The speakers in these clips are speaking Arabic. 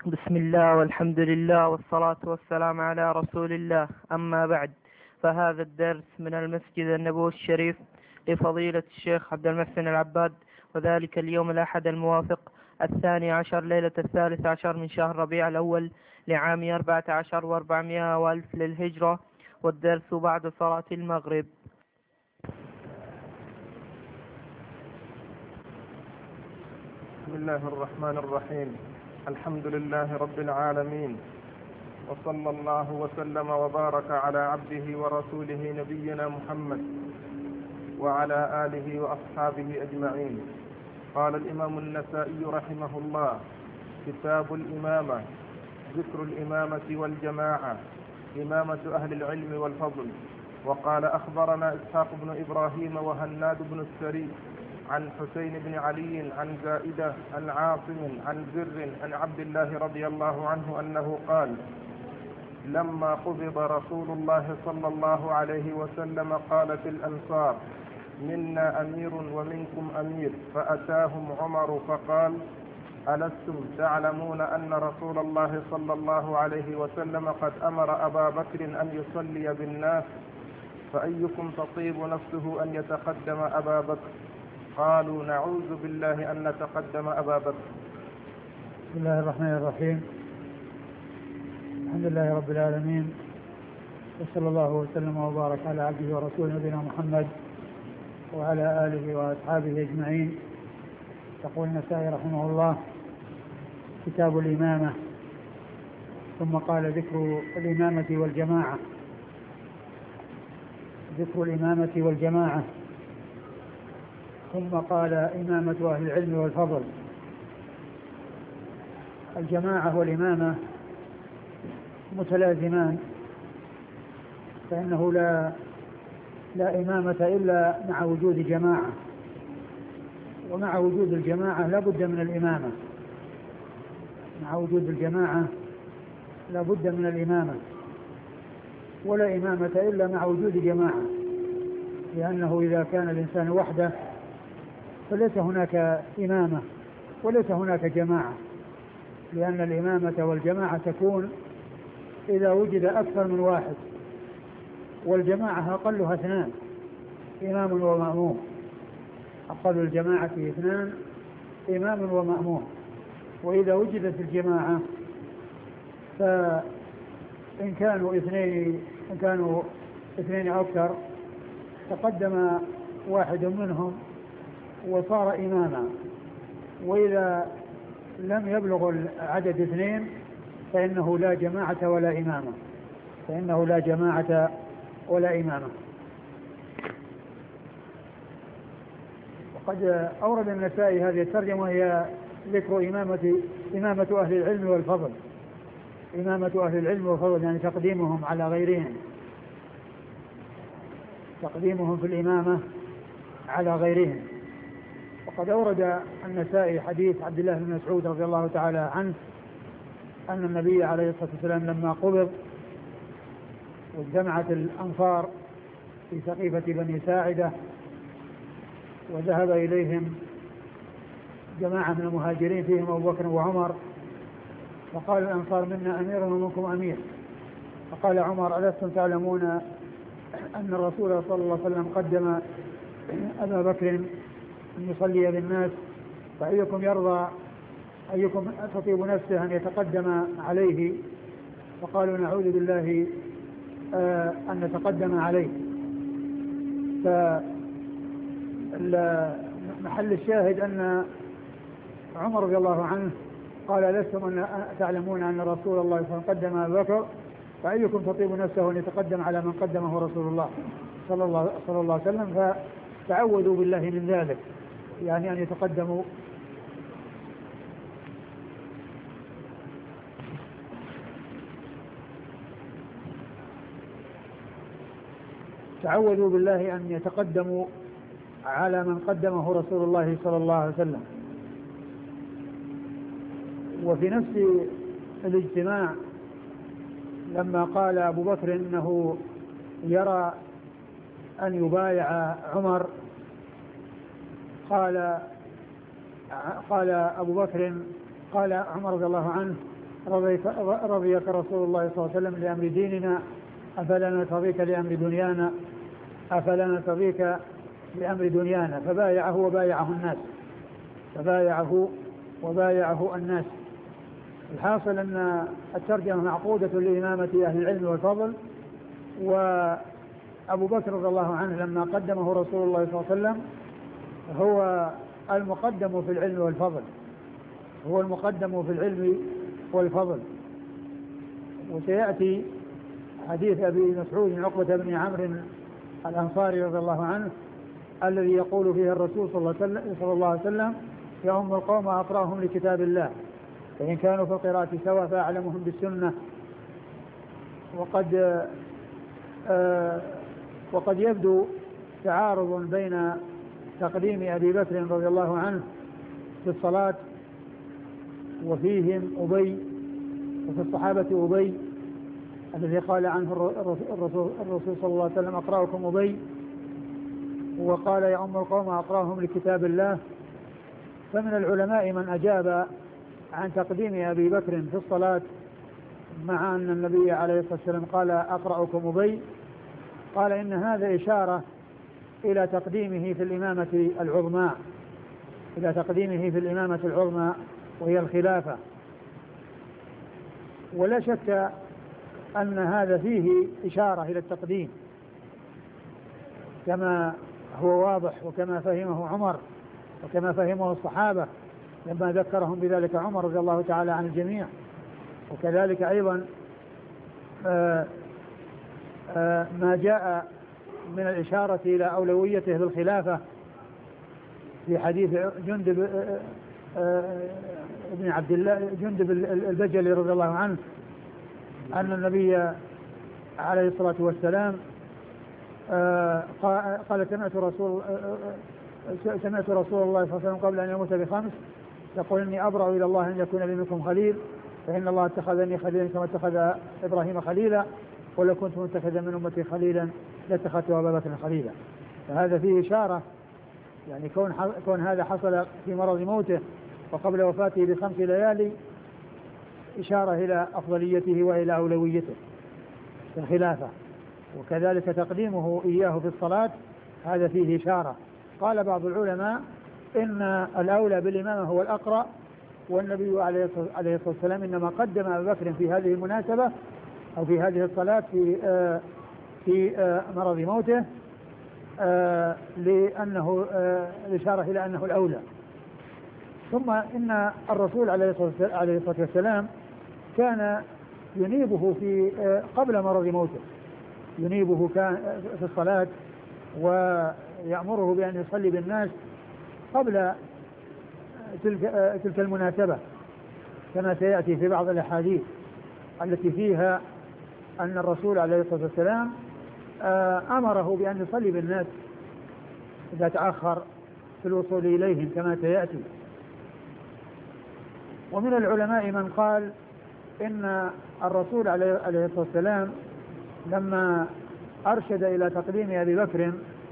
بسم الله والحمد لله والصلاة والسلام على رسول الله. أما بعد، فهذا الدرس من المسجد النبوي الشريف لفضيلة الشيخ عبد المحسن العباد، وذلك اليوم الأحد الموافق 12 ليلة 13 من شهر ربيع الأول لعام 14 و400 وألف للهجرة، والدرس بعد صلاة المغرب. بسم الله الرحمن الرحيم. الحمد لله رب العالمين، وصلى الله وسلم وبارك على عبده ورسوله نبينا محمد وعلى آله وأصحابه أجمعين. قال الإمام النسائي رحمه الله: كتاب الإمامة، ذكر الإمامة والجماعة، إمامة أهل العلم والفضل. وقال: أخبرنا إسحاق بن إبراهيم وهناد بن السري عن حسين بن علي عن زائدة عن عاصم عن زر عن عبد الله رضي الله عنه أنه قال: لما قبض رسول الله صلى الله عليه وسلم قالت الأنصار: منا أمير ومنكم أمير، فأتاهم عمر فقال: ألستم تعلمون أن رسول الله صلى الله عليه وسلم قد أمر أبا بكر أن يصلي بالناس، فأيكم تطيب نفسه أن يتقدم أبا بكر؟ قالوا: نعوذ بالله أن نتقدم أبا بكر. بسم الله الرحمن الرحيم. الحمد لله رب العالمين، وصلى الله وسلم وبارك على عبده ورسوله نبينا محمد وعلى آله وأصحابه أجمعين. يقول النسائي رحمه الله: كتاب الإمامة. ثم قال: ذكر الإمامة والجماعة. ذكر الإمامة والجماعة. ثم قال: إمامة أهل العلم والفضل. الجماعة والإمامة متلازمان، فإنه لا إمامة إلا مع وجود جماعة، ومع وجود الجماعة لا بد من الإمامة. مع وجود الجماعة لا بد من الإمامة، ولا إمامة إلا مع وجود جماعة، لأنه إذا كان الإنسان وحده فليس هناك إمامة وليس هناك جماعة، لأن الإمامة والجماعة تكون إذا وجد أكثر من واحد، والجماعة أقلها 2، إمام ومأموم. أقل الجماعة 2، إمام ومأموم. وإذا وجدت الجماعة فإن كانوا اثنين أكثر تقدم واحد منهم وصار إماما، وإذا لم يبلغ العدد 2 فإنه لا جماعة ولا إمامة. وقد أورد النسائي هذه الترجمة، وهي ذكر إمامة أهل العلم والفضل. إمامة أهل العلم والفضل يعني تقديمهم على غيرهم، تقديمهم في الإمامة على غيرهم. وقد أورد النسائي حديث عبد الله بن مسعود رضي الله تعالى عنه أن النبي عليه الصلاة والسلام لما قبض واجتمعت الأنصار في سقيفة بني ساعدة وذهب إليهم جماعة من المهاجرين فيهم أبو بكر وعمر، فقال الأنصار: منا أمير ومنكم أمير. فقال عمر: ألستم تعلمون أن الرسول صلى الله عليه وسلم قدم أبا بكر أن يصلي بالناس، أيكم تطيب نفسه أن يتقدم عليه؟ فقالوا: نعوذ بالله أن نتقدم عليه. فمحل الشاهد أن عمر رضي الله عنه قال: ألستم تعلمون أن رسول الله صلى الله عليه وسلم قدم أبا بكر، فأيكم تطيب نفسه أن يتقدم على من قدمه رسول الله صلى الله عليه وسلم؟ فتعوذوا بالله من ذلك، يعني أن يتقدموا. تعوذوا بالله أن يتقدموا على من قدمه رسول الله صلى الله عليه وسلم. وفي نفس الاجتماع لما قال أبو بكر إنه يرى أن يبايع عمر، قال أبو بكر قال عمر رضي الله عنه: رضيك رسول الله صلى الله عليه وسلم لأمر ديننا أفلا نرتضيك لأمر دنيانا أفلا نرتضيك لأمر دنيانا. فبايعه وبايعه الناس. الحاصل أن الترجمة معقودة لإمامة أهل العلم والفضل. وأبو بكر رضي الله عنه لما قدمه رسول الله صلى الله عليه وسلم هو المقدم في العلم والفضل. وسيأتي حديث أبي مسعود عقبة بن عمرو الأنصاري رضي الله عنه الذي يقول فيه الرسول صلى الله عليه وسلم يؤم القوم أقرأهم لكتاب الله فإن كانوا في القراءة سواء فأعلمهم بالسنة. وقد يبدو تعارض بين تقديم أبي بكر رضي الله عنه في الصلاة وفيهم أبي، وفي الصحابة أبي الذي قال عنه الرسول صلى الله عليه وسلم أقرأكم أبي، وقال يؤم القوم أقرأهم لكتاب الله. فمن العلماء من أجاب عن تقديم أبي بكر في الصلاة مع أن النبي عليه الصلاة والسلام قال أقرأكم أبي، قال إن هذا إشارة إلى تقديمه في الإمامة العظمى وهي الخلافة. ولا شك أن هذا فيه إشارة إلى التقديم كما هو واضح وكما فهمه عمر وكما فهمه الصحابة لما ذكرهم بذلك عمر رضي الله تعالى عن الجميع. وكذلك أيضا ما جاء من الإشارة إلى أولويته بالخلافة في حديث جندب ابن عبد الله جندب البجلي رضي الله عنه أن النبي عليه الصلاة والسلام قال سمعت رسول الله صلى الله عليه وسلم قبل أن يموت ب5 يقول إني أبرأ إلى الله أن يكون لي منكم خليل فإن الله اتخذني خليلا كما اتخذ إبراهيم خليلا ولو كنت متخذا من أمتي خليلا لاتخذت أبا بكر خليلا. فهذا فيه إشارة يعني كون هذا حصل في مرض موته وقبل وفاته ب5 ليالي إشارة إلى أفضليته وإلى أولويته في الخلافة. وكذلك تقديمه إياه في الصلاة هذا فيه إشارة. قال بعض العلماء إن الأولى بالإمامة هو الأقرأ، والنبي عليه الصلاة والسلام إنما قدم أبا بكر في هذه المناسبة أو في هذه الصلاة في مرض موته لأنه الإشارة إلى أنه الأولى. ثم إن الرسول عليه الصلاة والسلام كان ينيبه في قبل مرض موته، ينيبه كان في الصلاة ويأمره بأن يصلي بالناس قبل تلك المناسبة كما سيأتي في بعض الأحاديث التي فيها أن الرسول عليه الصلاة والسلام أمره بأن يصلي بالناس إذا تأخر في الوصول إليهم كما سيأتي. ومن العلماء من قال إن الرسول عليه الصلاة والسلام لما أرشد إلى تقديم أبي بكر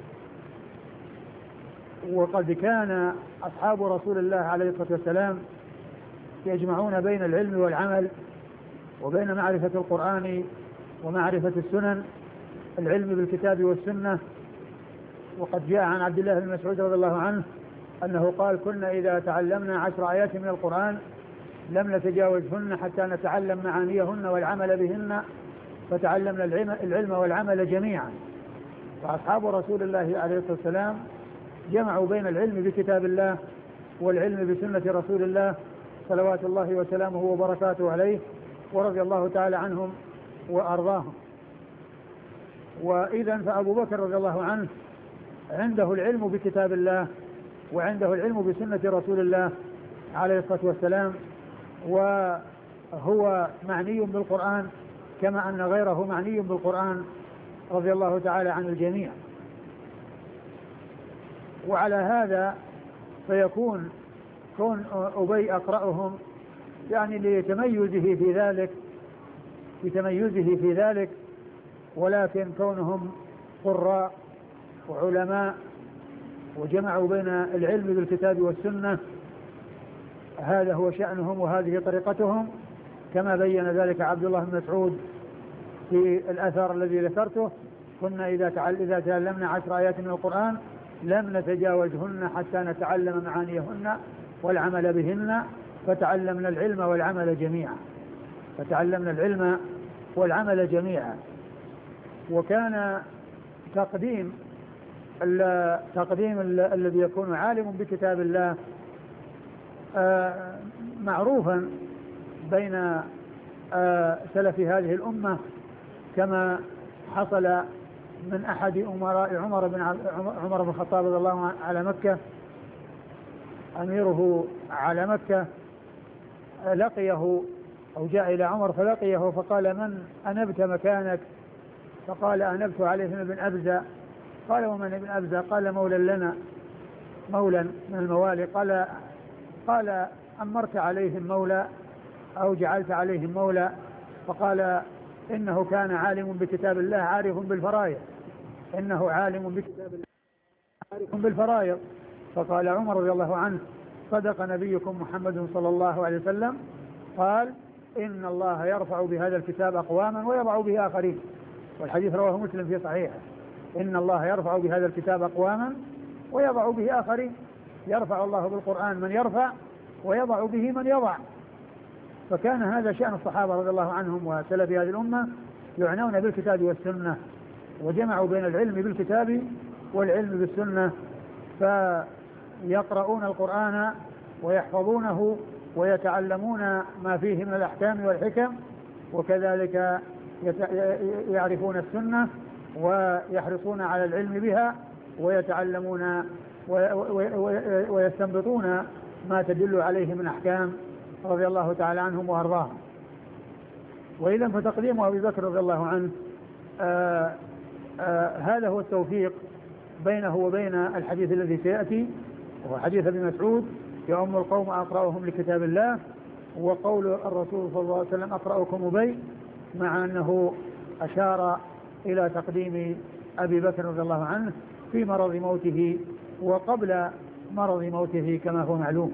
وقد كان أصحاب رسول الله عليه الصلاة والسلام يجمعون بين العلم والعمل وبين معرفة القرآن ومعرفة السنن، العلم بالكتاب والسنة. وقد جاء عن عبد الله بن مسعود رضي الله عنه أنه قال كنا إذا تعلمنا 10 آيات من القرآن لم نتجاوزهن حتى نتعلم معانيهن والعمل بهن فتعلمنا العلم والعمل جميعا. فأصحاب رسول الله عليه الصلاة والسلام جمعوا بين العلم بكتاب الله والعلم بسنة رسول الله صلوات الله وسلامه وبركاته عليه ورضي الله تعالى عنهم وأرضاهم. وإذن فأبو بكر رضي الله عنه عنده العلم بكتاب الله وعنده العلم بسنة رسول الله عليه الصلاة والسلام، وهو معني بالقرآن كما أن غيره معني بالقرآن رضي الله تعالى عن الجميع. وعلى هذا فيكون كون أبي أقرأهم يعني لتميزه في ذلك، ولكن كونهم قراء وعلماء وجمعوا بين العلم بالكتاب والسنة هذا هو شأنهم وهذه طريقتهم، كما بين ذلك عبد الله بن مسعود في الأثر الذي ذكرته: كنا إذا تعلمنا 10 آيات من القرآن لم نتجاوزهن حتى نتعلم معانيهن والعمل بهن، فتعلمنا العلم والعمل جميعا. وكان تقديم الذي يكون عالم بكتاب الله معروفا بين سلف هذه الأمة، كما حصل من أحد أمراء عمر بن الخطاب رضي الله عنه على مكة، أميره على مكة، لقيه أو جاء إلى عمر فلقيه فقال: من أنبت مكانك؟ فقال: أنبت عليهم بن أبزة. قال: ومن ابن أبزة؟ قال: مولى لنا، مولى من الموالي. قال: أمرت عليهم مولى أو جعلت عليهم مولى؟ فقال: إنه كان عالم بكتاب الله عارف بالفرائض، إنه عالم بكتاب الله عارف بالفرائض. فقال عمر رضي الله عنه: صدق نبيكم محمد صلى الله عليه وسلم، قال: إن الله يرفع بهذا الكتاب أقواما ويضع به آخرين. والحديث رواه مسلم في صحيحه: إن الله يرفع بهذا الكتاب أقواما ويضع به آخرين. يرفع الله بالقرآن من يرفع ويضع به من يضع. فكان هذا شأن الصحابة رضي الله عنهم وسلف هذه الأمة، يعنون بالكتاب والسنة، وجمعوا بين العلم بالكتاب والعلم بالسنة، فيقرؤون القرآن ويحفظونه ويتعلمون ما فيه من الأحكام والحكم، وكذلك يعرفون السنة ويحرصون على العلم بها ويتعلمون ويستنبطون ما تدل عليه من أحكام رضي الله تعالى عنهم وأرضاهم. وإذا فتقديم أبي بكر رضي الله عنه هذا هو التوفيق بينه وبين الحديث الذي سيأتي، وهو حديث ابن مسعود: يؤم القوم أقرأهم لكتاب الله. وقول الرسول صلى الله عليه وسلم: أقرأكم أبي، مع أنه أشار إلى تقديم أبي بكر رضي الله عنه في مرض موته وقبل مرض موته كما هو معلوم.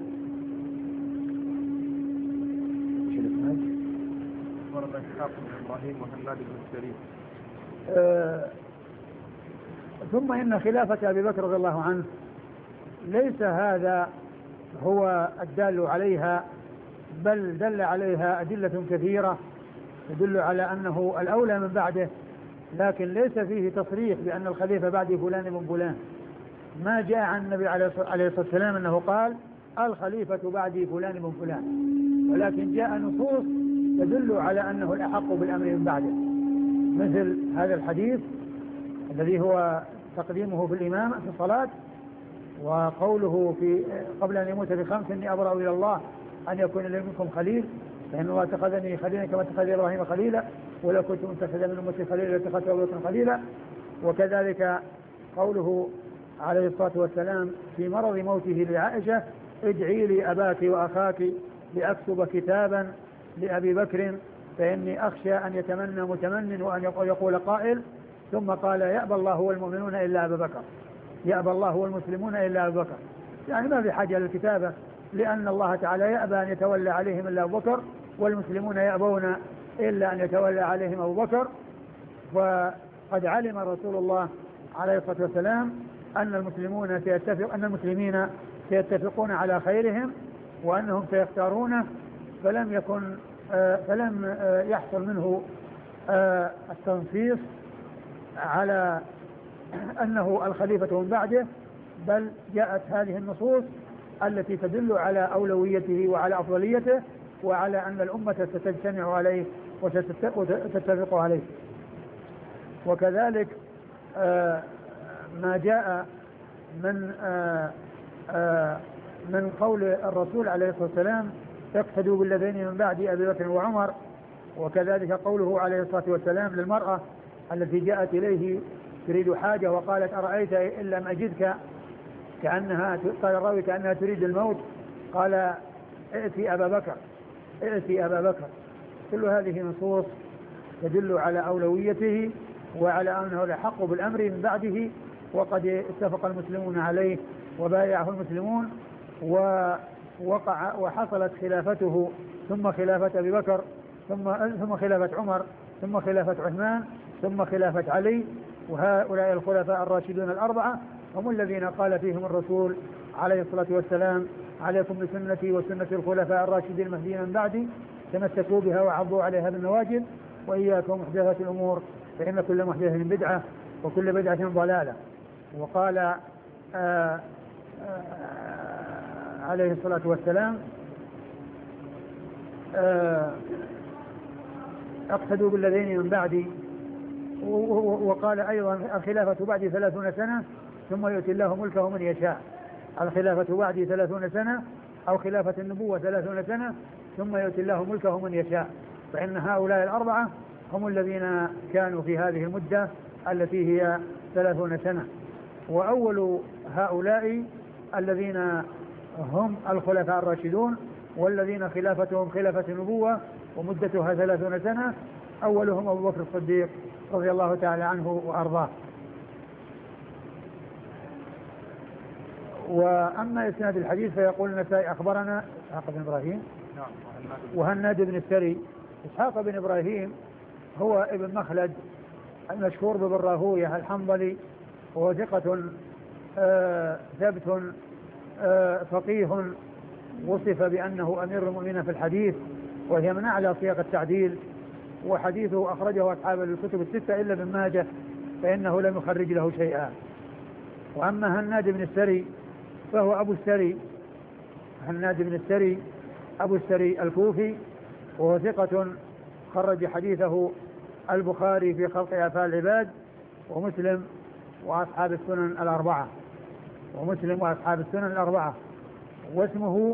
ثم إن خلافة أبي بكر رضي الله عنه ليس هذا هو الدال عليها، بل دل عليها أدلة كثيرة تدل على أنه الأولى من بعده، لكن ليس فيه تصريح بأن الخليفة بعد فلان من فلان. ما جاء عن النبي عليه الصلاة والسلام أنه قال: الخليفة بعد فلان من فلان، ولكن جاء نصوص تدل على أنه الأحق بالأمر من بعده، مثل هذا الحديث الذي هو تقديمه في الإمام في الصلاة، وقوله في قبل أن يموت ب5: إني أبرأ إلى الله أن يكون لي منكم خليل، فإن الله اتخذني خليلا كما اتخذ إبراهيم خليلا، ولو كنت متخذا من أمتي خليلا لاتخذت أبو بكر خليلا. وكذلك قوله عليه الصلاة والسلام في مرض موته لعائشة: ادعي لي أباك وأخاك لأكتب كتابا لأبي بكر فإني أخشى أن يتمنى متمن وأن يقول قائل. ثم قال: يأبى الله والمؤمنون إلا أبا بكر، يأبى الله والمسلمون إلا أبا بكر. يعني ما في حاجة للكتابة، لأن الله تعالى يأبى أن يتولى عليهم إلا أبو بكر، والمسلمون يأبون إلا أن يتولى عليهم أبو بكر. وقد علم رسول الله عليه الصلاة والسلام أن المسلمين سيتفقون على خيرهم وأنهم سيختارونه، فلم يحصل منه التنصيص على أنه الخليفة من بعده، بل جاءت هذه النصوص التي تدل على أولويته وعلى أفضليته وعلى أن الأمة ستجتمع عليه وستتفق عليه. وكذلك ما جاء من قول الرسول عليه الصلاة والسلام: اقتدوا بالذين من بعد أبي بكر وعمر. وكذلك قوله عليه الصلاة والسلام للمرأة التي جاءت إليه تريد حاجة وقالت: أرأيت إن لم أجدك، قال الراوي كأنها تريد الموت، قال: ائتي أبا بكر، ائتي أبا بكر. كل هذه نصوص تدل على أولويته وعلى أنه الحق بالأمر من بعده، وقد اتفق المسلمون عليه وبايعه المسلمون، وحصلت خلافته ثم خلافة أبي بكر ثم خلافة عمر، ثم خلافة عثمان، ثم خلافة علي. وهؤلاء الخلفاء الراشدون الأربعة هم الذين قال فيهم الرسول عليه الصلاة والسلام: عليكم بسنتي وسنة الخلفاء الراشدين المهديين من بعدي، تمسكوا بها وعضوا عليها بالنواجذ، وإياكم محدثات الأمور فإن كل محدثة بدعة وكل بدعة ضلالة. وقال عليه الصلاة والسلام: اقتدوا بالذين من بعدي. وقال أيضا: الخلافة بعدي 30 سنة ثم يؤتي الله ملكه من يشاء. الخلافة بعدي 30 سنة أو خلافة النبوة 30 سنة ثم يؤتي الله ملكه من يشاء. فإن هؤلاء الأربعة هم الذين كانوا في هذه المدة التي هي 30 سنة. وأول هؤلاء الذين هم الخلفاء الراشدون والذين خلافتهم خلافة النبوة ومدتها 30 سنة، أولهم أبو بكر الصديق رضي الله تعالى عنه وأرضاه. وأما إسناد الحديث فيقول النسائي: أخبرنا إسحاق بن إبراهيم وهناد بن السري. إسحاق بن إبراهيم هو ابن مخلد المشهور بابن راهويه الحنظلي، وهو ثقة ثبت فقيه، وصف بأنه أمير المؤمنين في الحديث، وهي من أعلى صيغ التعديل، وحديثه أخرجه أصحاب الكتب الستة إلا ابن ماجه فإنه لم يخرج له شيئا. وأما هناد بن السري فهو أبو السري، هناد بن السري أبو السري الكوفي، وهو ثقة خرج حديثه البخاري في خلق أفعال العباد ومسلم وأصحاب السنن الأربعة. واسمه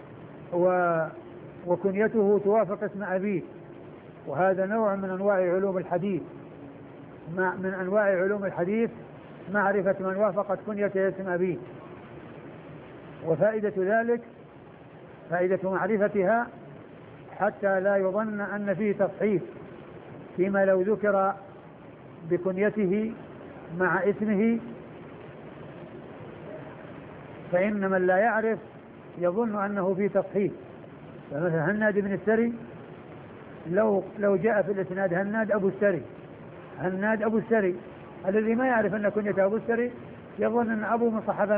وكنيته توافق اسم أبيه، وهذا نوع من أنواع علوم الحديث. من أنواع علوم الحديث معرفة من وافقت كنيته اسم أبيه. وفائدة ذلك فائدة معرفتها حتى لا يظن أن فيه تصحيف فيما لو ذكر بكنيته مع اسمه، فإن من لا يعرف يظن أنه فيه تصحيف. فمثلا هناد بن السري لو جاء في الإسناد هناد أبو السري، الذي ما يعرف أن كنيته أبو السري يظن أن أبو مصحفة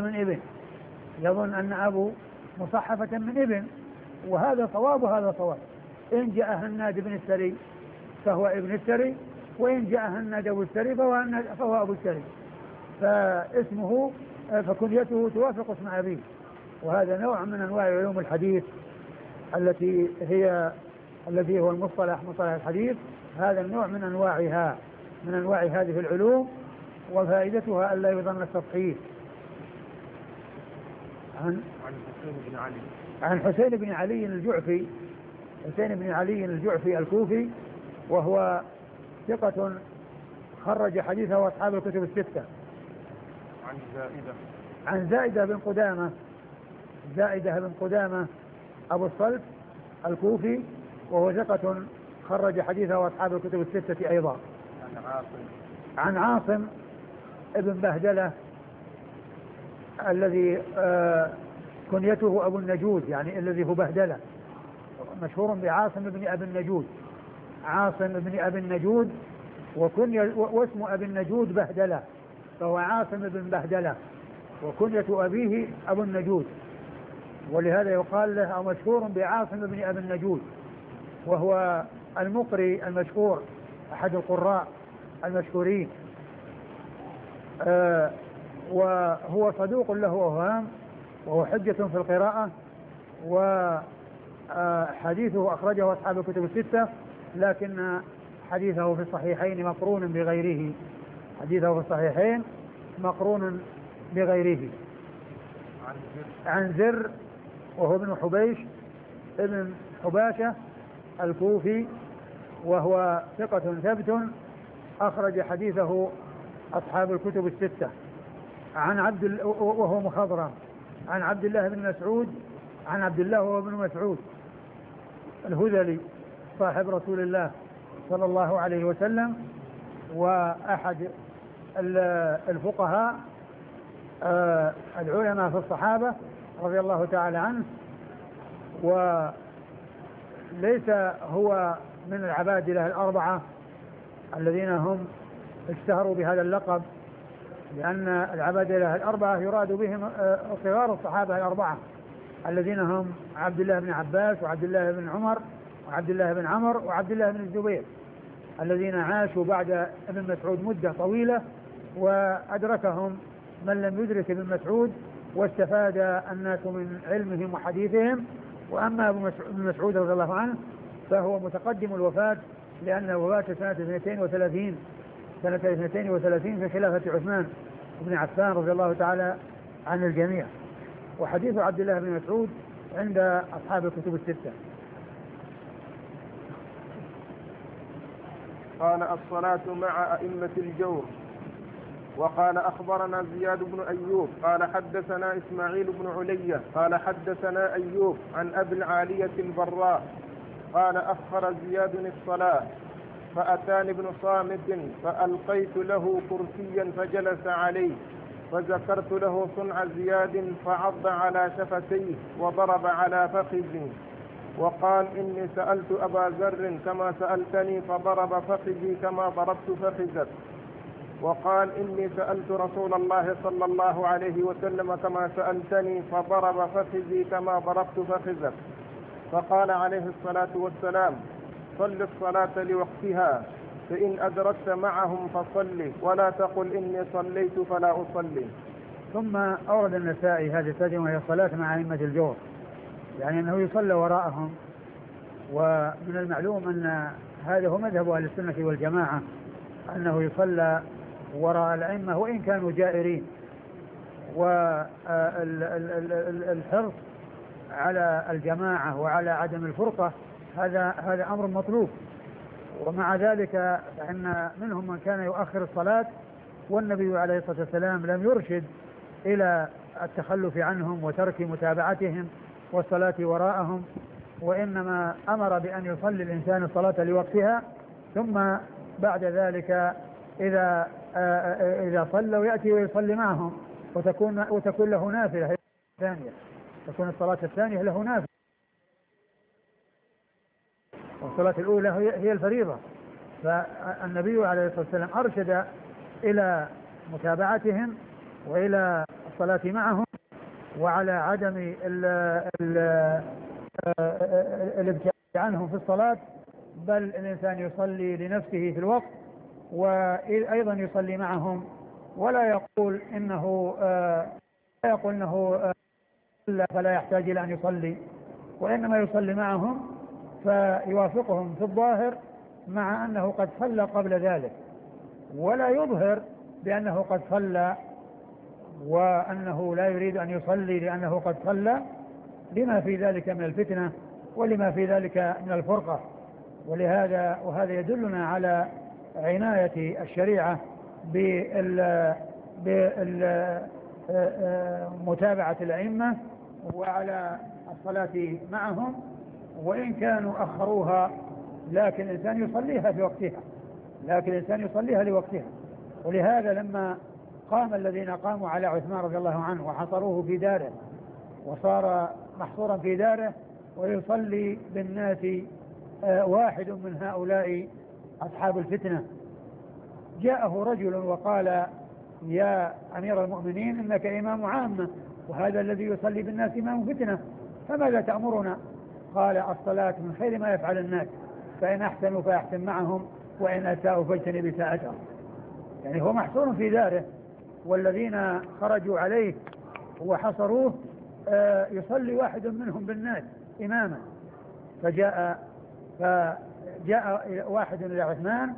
من ابن، وهذا صواب وهذا صواب. إن جاء هناد بن السري فهو ابن السري، وإن جاء هناد أبو السري فهو أبو السري، فاسمه فكنيته توافق اسم أبيه. وهذا نوع من أنواع علوم الحديث الذي هو مصطلح الحديث. هذا النوع من أنواع هذه العلوم، وفائدتها ألا يظن التصحيح. عن حسين بن علي الجعفي الكوفي، وهو ثقة خرج حديثه أصحاب الكتب الستة. عن زائدة بن قدامة أبو الصلت الكوفي، وهو ثقة خرج حديثه أصحاب الكتب الستة أيضا. عن عاصم ابن بهدلة الذي كنيته أبو النجود، يعني الذي هو بهدلة، مشهور بعاصم ابن أبي النجود، واسم أبي النجود بهدلة، فهو عاصم بن بهدلة، وكنية أبيه أبو النجود، ولهذا يقال له أو مشهور بعاصم بن أبي النجود. وهو المقري المشهور، أحد القراء المشهورين، وهو صدوق له أوهام، وهو حجة في القراءة، وحديثه أخرجه أصحاب الكتب الستة، لكن حديثه في الصحيحين مقرون بغيره. عن زر وهو ابن حبيش ابن حباشة الكوفي، وهو ثقة ثبت أخرج حديثه أصحاب الكتب الستة. وهو مخضرم. عن عبد الله بن مسعود، عن عبد الله وابن مسعود الهذلي صاحب رسول الله صلى الله عليه وسلم، وأحد الفقهاء العلماء في الصحابة رضي الله تعالى عنه، وليس هو من العبادلة الأربعة الذين هم اشتهروا بهذا اللقب، لأن العبادلة الأربعة يراد بهم صغار الصحابة الأربعة الذين هم عبد الله بن عباس وعبد الله بن عمر وعبد الله بن عمر وعبد الله بن الزبير، الذين عاشوا بعد ابن مسعود مدة طويلة وأدركهم من لم يدرك ابن مسعود، واستفاد الناس من علمهم وحديثهم. وأما ابن مسعود رضي الله عنه فهو متقدم الوفاة، لأن وفاته سنة 32 في خلافة عثمان بن عفان رضي الله تعالى عن الجميع. وحديث عبد الله بن مسعود عند أصحاب الكتب الستة. قال الصلاة مع أئمة الجور. وقال أخبرنا زياد بن أيوب قال حدثنا إسماعيل بن علية قال حدثنا أيوب عن أبي العالية البراء قال أخر زياد الصلاة فأتاني ابن صامت فألقيت له كرسيا فجلس عليه فذكرت له صنع زياد فعض على شفتيه وضرب على فخذه وقال إني سألت أبا ذر كما سألتني فضرب فخذي كما ضربت فخذك. وقال إني سألت رسول الله صلى الله عليه وسلم كما سألتني فضرب فخذي كما ضربت فخذك. فقال عليه الصلاة والسلام صل الصلاة لوقتها فإن أدركت معهم فصل ولا تقل إني صليت فلا أصلي. ثم أورد النسائي هذه الترجمة وهي الصلاة مع أئمة الجور، يعني أنه يصلى وراءهم. ومن المعلوم أن هذا هو مذهب أهل السنة والجماعة، أنه يصلى وراء الأئمة وإن كانوا جائرين. والحرص على الجماعة وعلى عدم الفرقة هذا أمر مطلوب. ومع ذلك فإن منهم من كان يؤخر الصلاة، والنبي عليه الصلاة والسلام لم يرشد إلى التخلف عنهم وترك متابعتهم والصلاة وراءهم، وإنما أمر بأن يصلي الإنسان الصلاة لوقتها، ثم بعد ذلك إذا صلوا يأتي ويصلي معهم، وتكون له نافلة ثانية، تكون الصلاة الثانية له نافلة، والصلاة الأولى هي الفريضة. فالنبي عليه الصلاة والسلام أرشد إلى متابعتهم وإلى الصلاة معهم، وعلى عدم الابتعاد عنهم في الصلاة، بل الإنسان يصلي لنفسه في الوقت وأيضا يصلي معهم، ولا يقول إنه فلا يحتاج إلى أن يصلي، وإنما يصلي معهم فيوافقهم في الظاهر مع أنه قد صلى قبل ذلك، ولا يظهر بأنه قد صلى وأنه لا يريد أن يصلي لأنه قد صلى، لما في ذلك من الفتنة ولما في ذلك من الفرقة. وهذا يدلنا على عناية الشريعة بمتابعة الأئمة وعلى الصلاة معهم، وإن كانوا أخروها لكن الإنسان يصليها لوقتها. ولهذا لما قام الذين قاموا على عثمان رضي الله عنه وحصروه في داره وصار محصورا في داره ويصلي بالناس واحد من هؤلاء أصحاب الفتنة، جاءه رجل وقال يا أمير المؤمنين إنك إمام عامة، وهذا الذي يصلي بالناس إمام فتنة، فماذا تأمرنا؟ قال الصلاة من خير ما يفعل الناس، فإن أحسنوا فأحسن معهم وإن أساءوا فاجتنب ساءتهم. يعني هو محصور في داره والذين خرجوا عليه وحصروه يصلي واحد منهم بالناس إماما، فجاء واحد إلى عثمان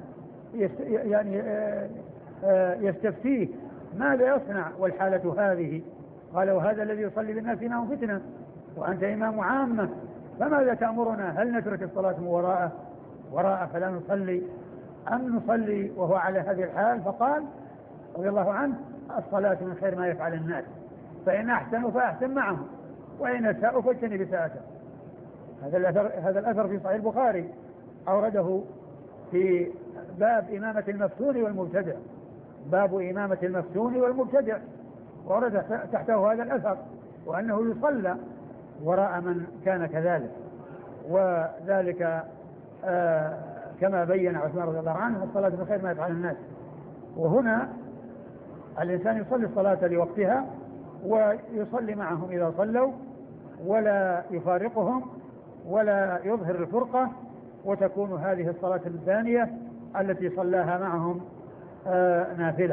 يستفتيه ماذا يصنع والحالة هذه؟ قال وهذا الذي يصلي بالناس إمام فتنة وأنت إمام عامة، فماذا تأمرنا؟ هل نترك الصلاة وراء فلا نصلي أم نصلي وهو على هذه الحال؟ فقال رضي الله عنه الصلاة من خير ما يفعل الناس، فإن أحسنوا فأحسن معهم وإن أساءوا فاجتنب ساءتهم. هذا الأثر في صحيح البخاري، أورده في باب إمامة المفتون والمبتدع، باب إمامة المفتون والمبتدع، وورد تحته هذا الأثر، وأنه يصلى وراء من كان كذلك. وذلك كما بين عثمان رضي الله عنه الصلاة من خير ما يفعل الناس. وهنا الإنسان يصلي الصلاة لوقتها ويصلي معهم إذا صلوا ولا يفارقهم ولا يظهر الفرقة، وتكون هذه الصلاة الثانية التي صلاها معهم نافلة.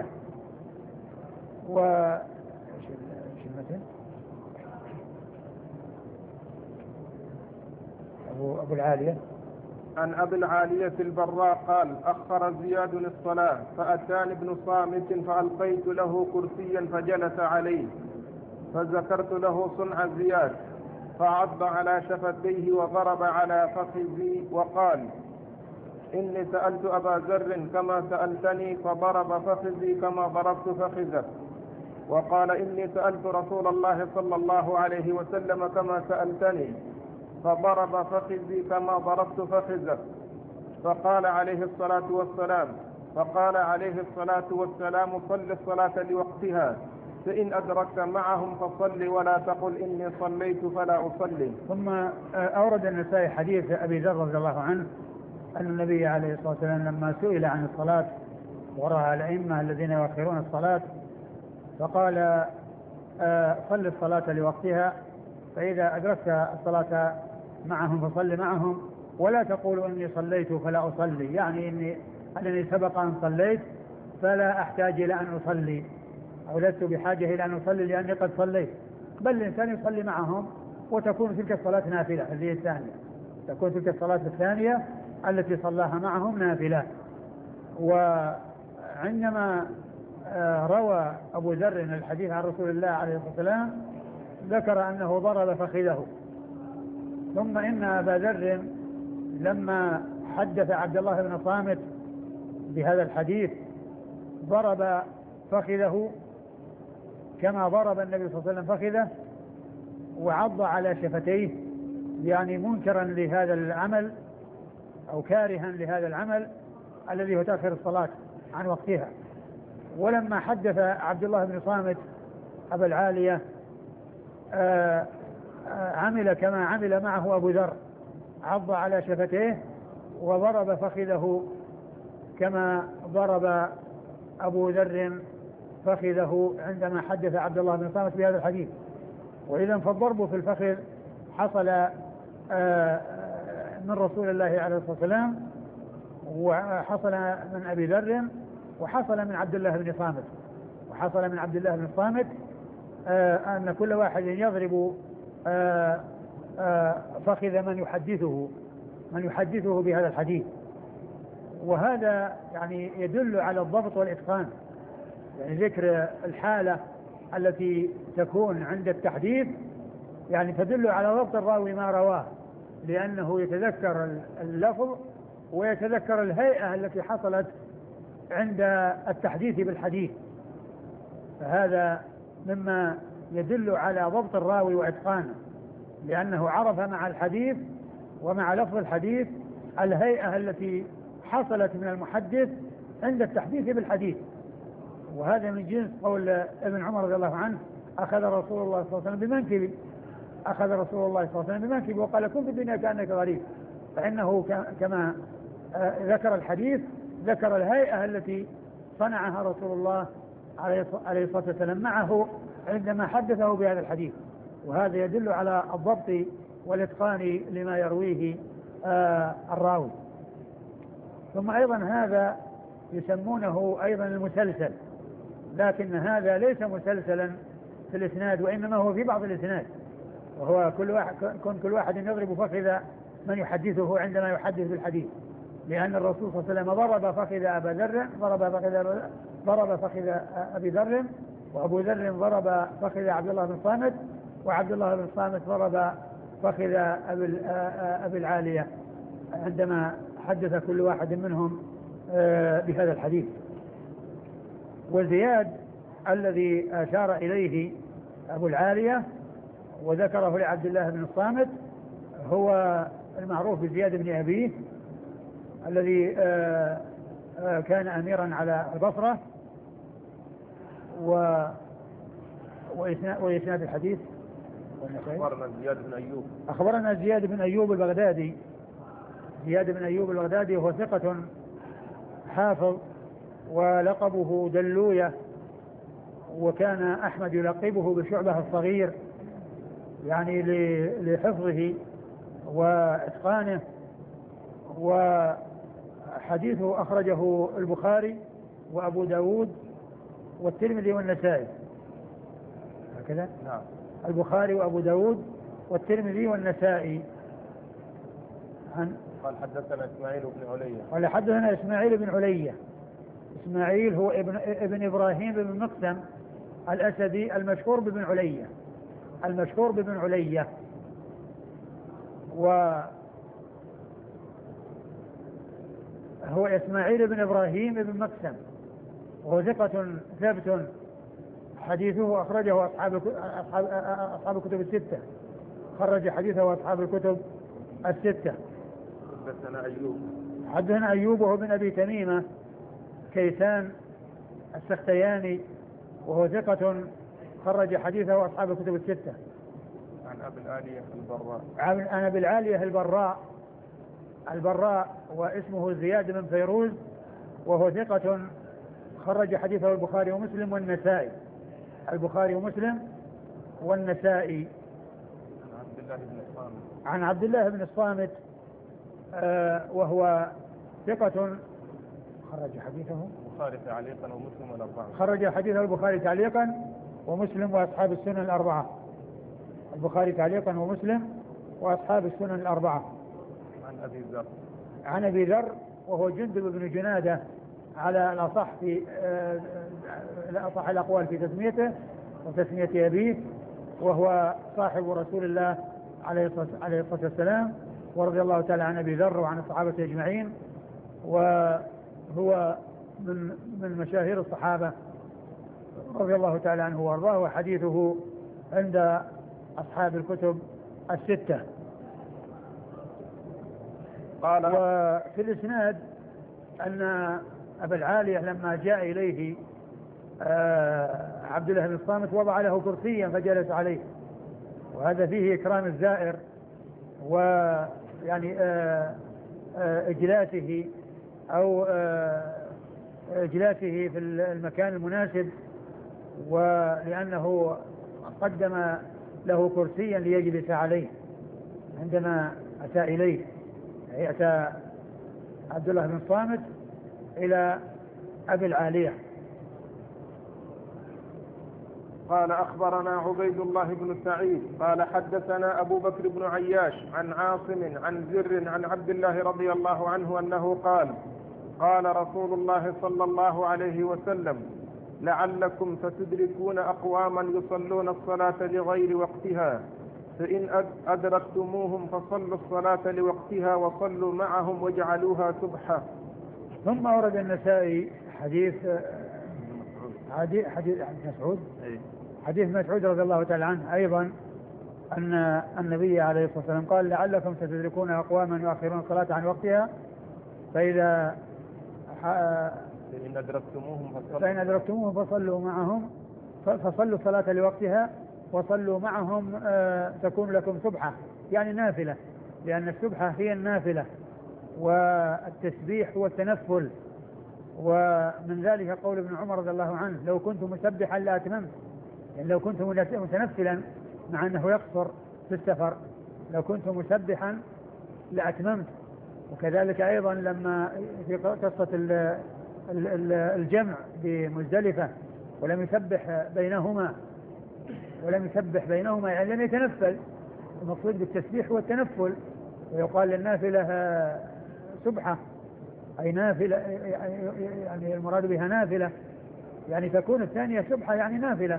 أبو العالية عن أبي العالية البراء قال أخر زياد الصلاة فأتاني ابن صامت فألقيت له كرسيا فجلس عليه فذكرت له صنع زياد فعض على شفتيه وضرب على فخذي وقال إني سألت أبا ذر كما سألتني فضرب فخذي كما ضربت فخذك، وقال إني سألت رسول الله صلى الله عليه وسلم كما سألتني فضرب فخذي كما ضربت فخذك. فقال عليه الصلاة والسلام صل الصلاة لوقتها فإن أدركت معهم فصل ولا تقل إني صليت فلا أصلي. ثم أورد النسائي حديث أبي ذر رضي الله عنه أن النبي عليه الصلاة والسلام لما سئل عن الصلاة ورأى الأئمة الذين يؤخرون الصلاة فقال صل الصلاة لوقتها فإذا أدركت الصلاة معهم فصل معهم ولا تقول إني صليت فلا أصلي، يعني أنني سبق أن صليت فلا أحتاج إلى أن أصلي أو لست بحاجة إلى أن أصلي لأني قد صليت، بل الإنسان يصلي معهم وتكون تلك الصلاة نافلة. هذه الثانية تكون تلك الصلاة الثانية التي صلاها معهم نافلة. وعندما روى أبو ذر الحديث عن رسول الله عليه الصلاة والسلام ذكر أنه ضرب فخذه، ثم إن أبا ذر لما حدث عبد الله بن صامت بهذا الحديث ضرب فخذه كما ضرب النبي صلى الله عليه وسلم فخذه وعض على شفتيه، يعني منكرا لهذا العمل أو كارها لهذا العمل الذي هو تأخير الصلاة عن وقتها. ولما حدث عبد الله بن صامت أبا العالية عمل كما عمل معه أبو ذر، عض على شفتيه وضرب فخذه كما ضرب أبو ذر فخذه عندما حدث عبد الله بن صامت بهذا الحديث. وإذا فالضرب في الفخذ حصل من رسول الله عليه الصلاة والسلام وحصل من أبي ذر وحصل من عبد الله بن صامت، وحصل من عبد الله بن صامت أن كل واحد يضرب فخذ من يحدثه بهذا الحديث. وهذا يعني يدل على الضبط والإتقان، يعني ذكر الحالة التي تكون عند التحديث يعني تدل على ضبط الراوي ما رواه، لأنه يتذكر اللفظ ويتذكر الهيئة التي حصلت عند التحديث بالحديث، فهذا مما يدل على ضبط الراوي وإتقانه، لأنه عرف مع الحديث ومع لفظ الحديث الهيئة التي حصلت من المحدث عند التحديث بالحديث. وهذا من جنس قول ابن عمر رضي الله عنه أخذ رسول الله صلى الله عليه وسلم بمنكبي، أخذ رسول الله صلى الله عليه وسلم بمنكبي وقال كن في الدنيا كأنك غريب، فإنه كما ذكر الحديث ذكر الهيئة التي صنعها رسول الله عليه الصلاة والسلام معه عندما حدثه بهذا الحديث، وهذا يدل على الضبط والإتقان لما يرويه الراوي. ثم أيضا هذا يسمونه أيضا المسلسل، لكن هذا ليس مسلسلا في الإسناد وإنما هو في بعض الإسناد، وهو كل واحد يضرب فخذ من يحدثه عندما يحدث بالحديث، لأن الرسول صلى الله عليه وسلم ضرب فخذ أبا ذر، ضرب فخذ أبي ذر، وأبو ذر ضرب فخذ عبد الله بن صامت، وعبد الله بن صامت ضرب فخذ أبي العالية عندما حدث كل واحد منهم بهذا الحديث. وزياد الذي أشار إليه أبو العالية وذكره لعبد الله بن الصامت هو المعروف بزياد بن أبيه الذي كان أميرا على البصرة. وإسناد الحديث أخبرنا زياد بن أيوب أخبرنا زياد بن أيوب البغدادي، زياد بن أيوب البغدادي، وهو ثقة حافظ ولقبه دلوية، وكان أحمد يلقبه بشعبة الصغير يعني لحفظه وإتقانه. وحديثه أخرجه البخاري وأبو داود والترمذي والنسائي، هكذا؟ نعم. البخاري وأبو داود والترمذي والنسائي. قال حدثنا إسماعيل بن علية. قال حدثنا إسماعيل بن علية. إسماعيل هو ابن إبراهيم بن مقسم الأسدي المشهور بابن علية، المشهور بابن علية. وهو إسماعيل بن إبراهيم بن مقسم، وهو ثقة ثابت، حديثه أخرجه أصحاب الكتب الستة، خرج حديثه أصحاب الكتب الستة. حدثنا أيوب. حدثنا أيوب وهو بن أبي تميمة كيسان السختياني، وهو ثقة خرج حديثه أصحاب الكتب الستة. عن أبي العالية البراء. عن أبي العالية البراء واسمه زياد بن فيروز، وهو ثقة خرج حديثه البخاري ومسلم والنسائي، البخاري ومسلم والنسائي. عن عبد الله بن الصامت وهو ثقة خرج حديثه البخاري تعليقا ومسلم والأربعة. خرج حديثه البخاري تعليقا ومسلم وأصحاب السنن الأربعة. البخاري تعليقا ومسلم وأصحاب السنن الأربعة. عن أبي ذر وهو جندب بن جنادة على الأصح في الأصح الأقوال في تسميته وتسمية أبيه، وهو صاحب رسول الله عليه الصلاة والسلام، ورضي الله تعالى عن أبي ذر وعن الصحابة أجمعين، وهو من مشاهير الصحابة رضي الله تعالى عنه وارضاه، وحديثه عند أصحاب الكتب الستة. قال وفي الإسناد أن أبا العالية لما جاء إليه عبد الله بن الصامت وضع له كرسيا فجلس عليه، وهذا فيه إكرام الزائر ويعني إجلاسه أو إجلاسه في المكان المناسب، ولأنه قدم له كرسيا ليجلس عليه عندما أتى إليه. أتى عبد الله بن الصامت إلى أبي العالية. قال أخبرنا عبيد الله بن سعيد قال حدثنا أبو بكر بن عياش عن عاصم عن زر عن عبد الله رضي الله عنه أنه قال قال رسول الله صلى الله عليه وسلم لعلكم ستدركون أقواما يصلون الصلاة لغير وقتها، فإن أدركتموهم فصلوا الصلاة لوقتها وصلوا معهم واجعلوها سبحة. ثم ورد النسائي حديث مسعود، حديث مسعود رضي الله تعالى عنه أيضا أن النبي عليه الصلاة والسلام قال لعلكم ستدركون أقواما يؤخرون الصلاة عن وقتها فإن أدركتموهم فصلوا معهم فصلوا الصلاة لوقتها وصلوا معهم تكون لكم سبحة، يعني نافلة، لأن السبحة هي النافلة والتسبيح هو التنفل. ومن ذلك قول ابن عمر رضي الله عنه لو كنت مسبحا لأتممت، يعني لو كنت متنفلا مع أنه يقصر في السفر لو كنت مسبحا لأتممت. وكذلك أيضا لما في قصة الجمع بمزدلفة ولم يسبح بينهما يعني لم يتنفل. المقصود بالتسبيح هو التنفل، ويقال للنافلة سبحة أي نافلة، يعني المراد بها نافلة، يعني تكون الثانية سبحة يعني نافلة.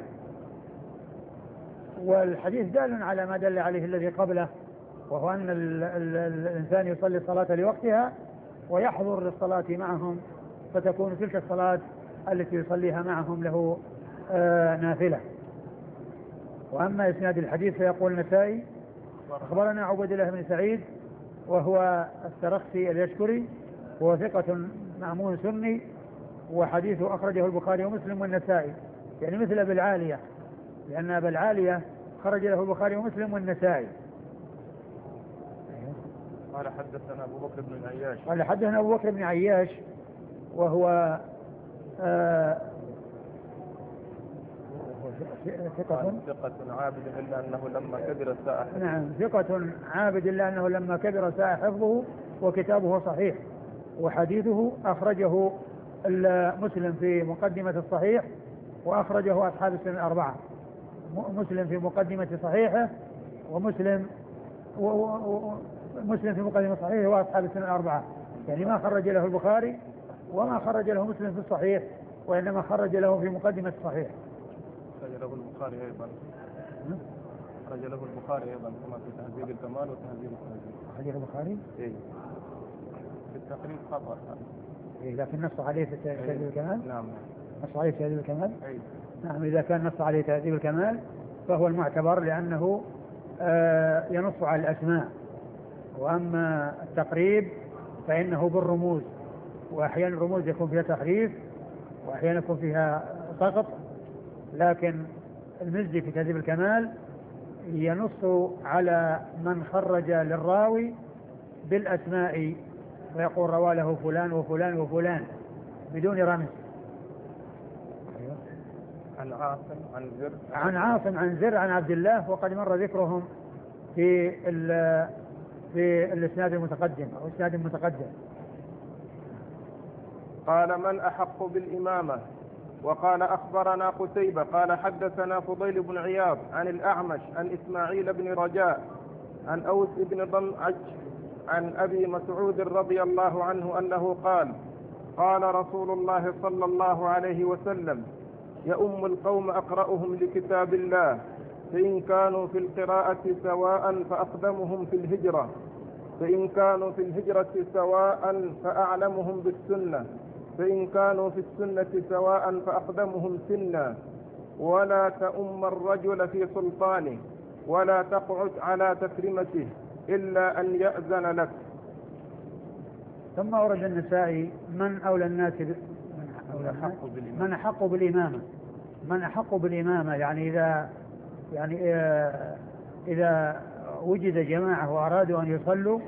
والحديث دال على ما دل عليه الذي قبله، وهو أن الإنسان يصلي الصلاة لوقتها ويحضر للصلاة معهم، فتكون تلك الصلاة التي يصليها معهم له نافلة. وأما إسناد الحديث فيقول النسائي أخبرنا عبد الله بن سعيد وهو السرخسي اليشكري، وهو ثقة مأمون سني، وحديثه أخرجه البخاري ومسلم والنسائي، يعني مثل أبي العالية، لأن أبا العالية خرج له البخاري ومسلم والنسائي. قال حدثنا أبو بكر بن عياش. قال حدثنا أبو بكر بن عياش وهو ثقة عابد إلا أنه لما كبر ساء حفظه. نعم، ثقة عابد إلا أنه لما كبر ساء حفظه، وكتابه صحيح، وحديثه أخرجه مسلم في مقدمة الصحيح، وأخرجه أصحاب السنن الأربعة. مسلم في مقدمة صحيحه، ومسلم مسلم في مقدمة صحيحه وأصحاب السنن الأربعة، يعني ما خرج له البخاري وما خرج له مسلم في الصحيح، وإنما خرج له في مقدمة الصحيح. خرج له البخاري أيضا. خرج له البخاري أيضا كما في تهذيب الكمال وتهذيب التهذيب. خرج البخاري؟ إيه. في التقريب خطأ. إيه، لكن نص عليه في تهذيب الكمال. نعم. نص عليه في تهذيب الكمال. أي. نعم، إذا كان نص عليه تهذيب الكمال فهو المعتبر، لأنه ينص على الأسماء. وأما التقريب فإنه بالرموز، وأحيانا الرموز يكون فيها تحريف وأحيانا يكون فيها سقط، لكن المزي في تهذيب الكمال ينص على من خرج للراوي بالأسماء، ويقول روى له فلان وفلان وفلان بدون رمز. عن عاصم عن زر. عن عاصم عن زر عن عبد الله، وقد مر ذكرهم في الاسناد المتقدم او الاسناد المتقدم. قال من أحق بالإمامة؟ وقال أخبرنا قتيبة قال حدثنا فضيل بن عياض عن الأعمش عن إسماعيل بن رجاء عن أوس بن ضمعج عن أبي مسعود رضي الله عنه أنه قال قال رسول الله صلى الله عليه وسلم يؤم القوم أقرأهم لكتاب الله، فإن كانوا في القراءة سواء فأقدمهم في الهجرة، فإن كانوا في الهجرة سواء فأعلمهم بالسنة، فإن كانوا في السنة سواء فأقدمهم سنا، ولا تؤم الرجل في سلطانه، ولا تقعد على تكريمته إلا أن يأذن لك. ثم أورد النسائي من أولى الناس من أحق بالإمامة. من أحق بالإمامة يعني إذا وجد جماعة وأرادوا أن يصلوا،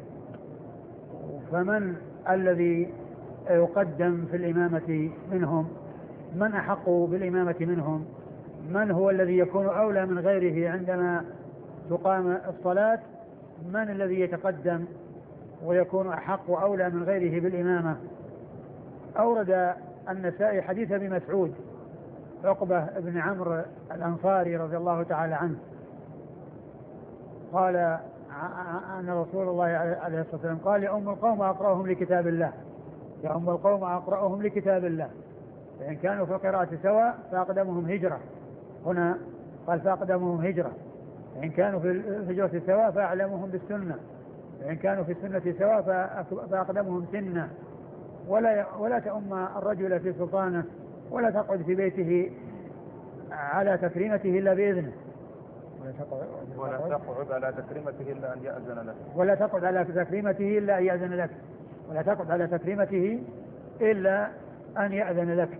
فمن الذي يقدم في الإمامة منهم؟ من أحق بالإمامة منهم؟ من هو الذي يكون أولى من غيره عندما تقام الصلاة؟ من الذي يتقدم ويكون أحق أولى من غيره بالإمامة؟ أورد النسائي حديث ابن مسعود عقبة بن عمرو الأنصاري رضي الله تعالى عنه قال أن رسول الله عليه الصلاة والسلام قال يؤم القوم أقرأهم لكتاب الله، يؤم القوم أقرأهم لكتاب الله، فإن كانوا في القراءة سواء فأقدمهم هجرة. هنا قال فأقدمهم هجرة. فإن كانوا في الهجرة سواء فأعلمهم بالسنة، فإن كانوا في السنة سواء فأقدمهم سنة. ولا تؤم الرجل في سلطانه، ولا تقعد في بيته على تكريمته إلا بإذنه، ولا تقعد على تكريمته إلا أن يأذن لك. ولا تقعد على تكريمته إلا أن يأذن لك. ولا تقعد على تكريمته إلا أن يأذن لك.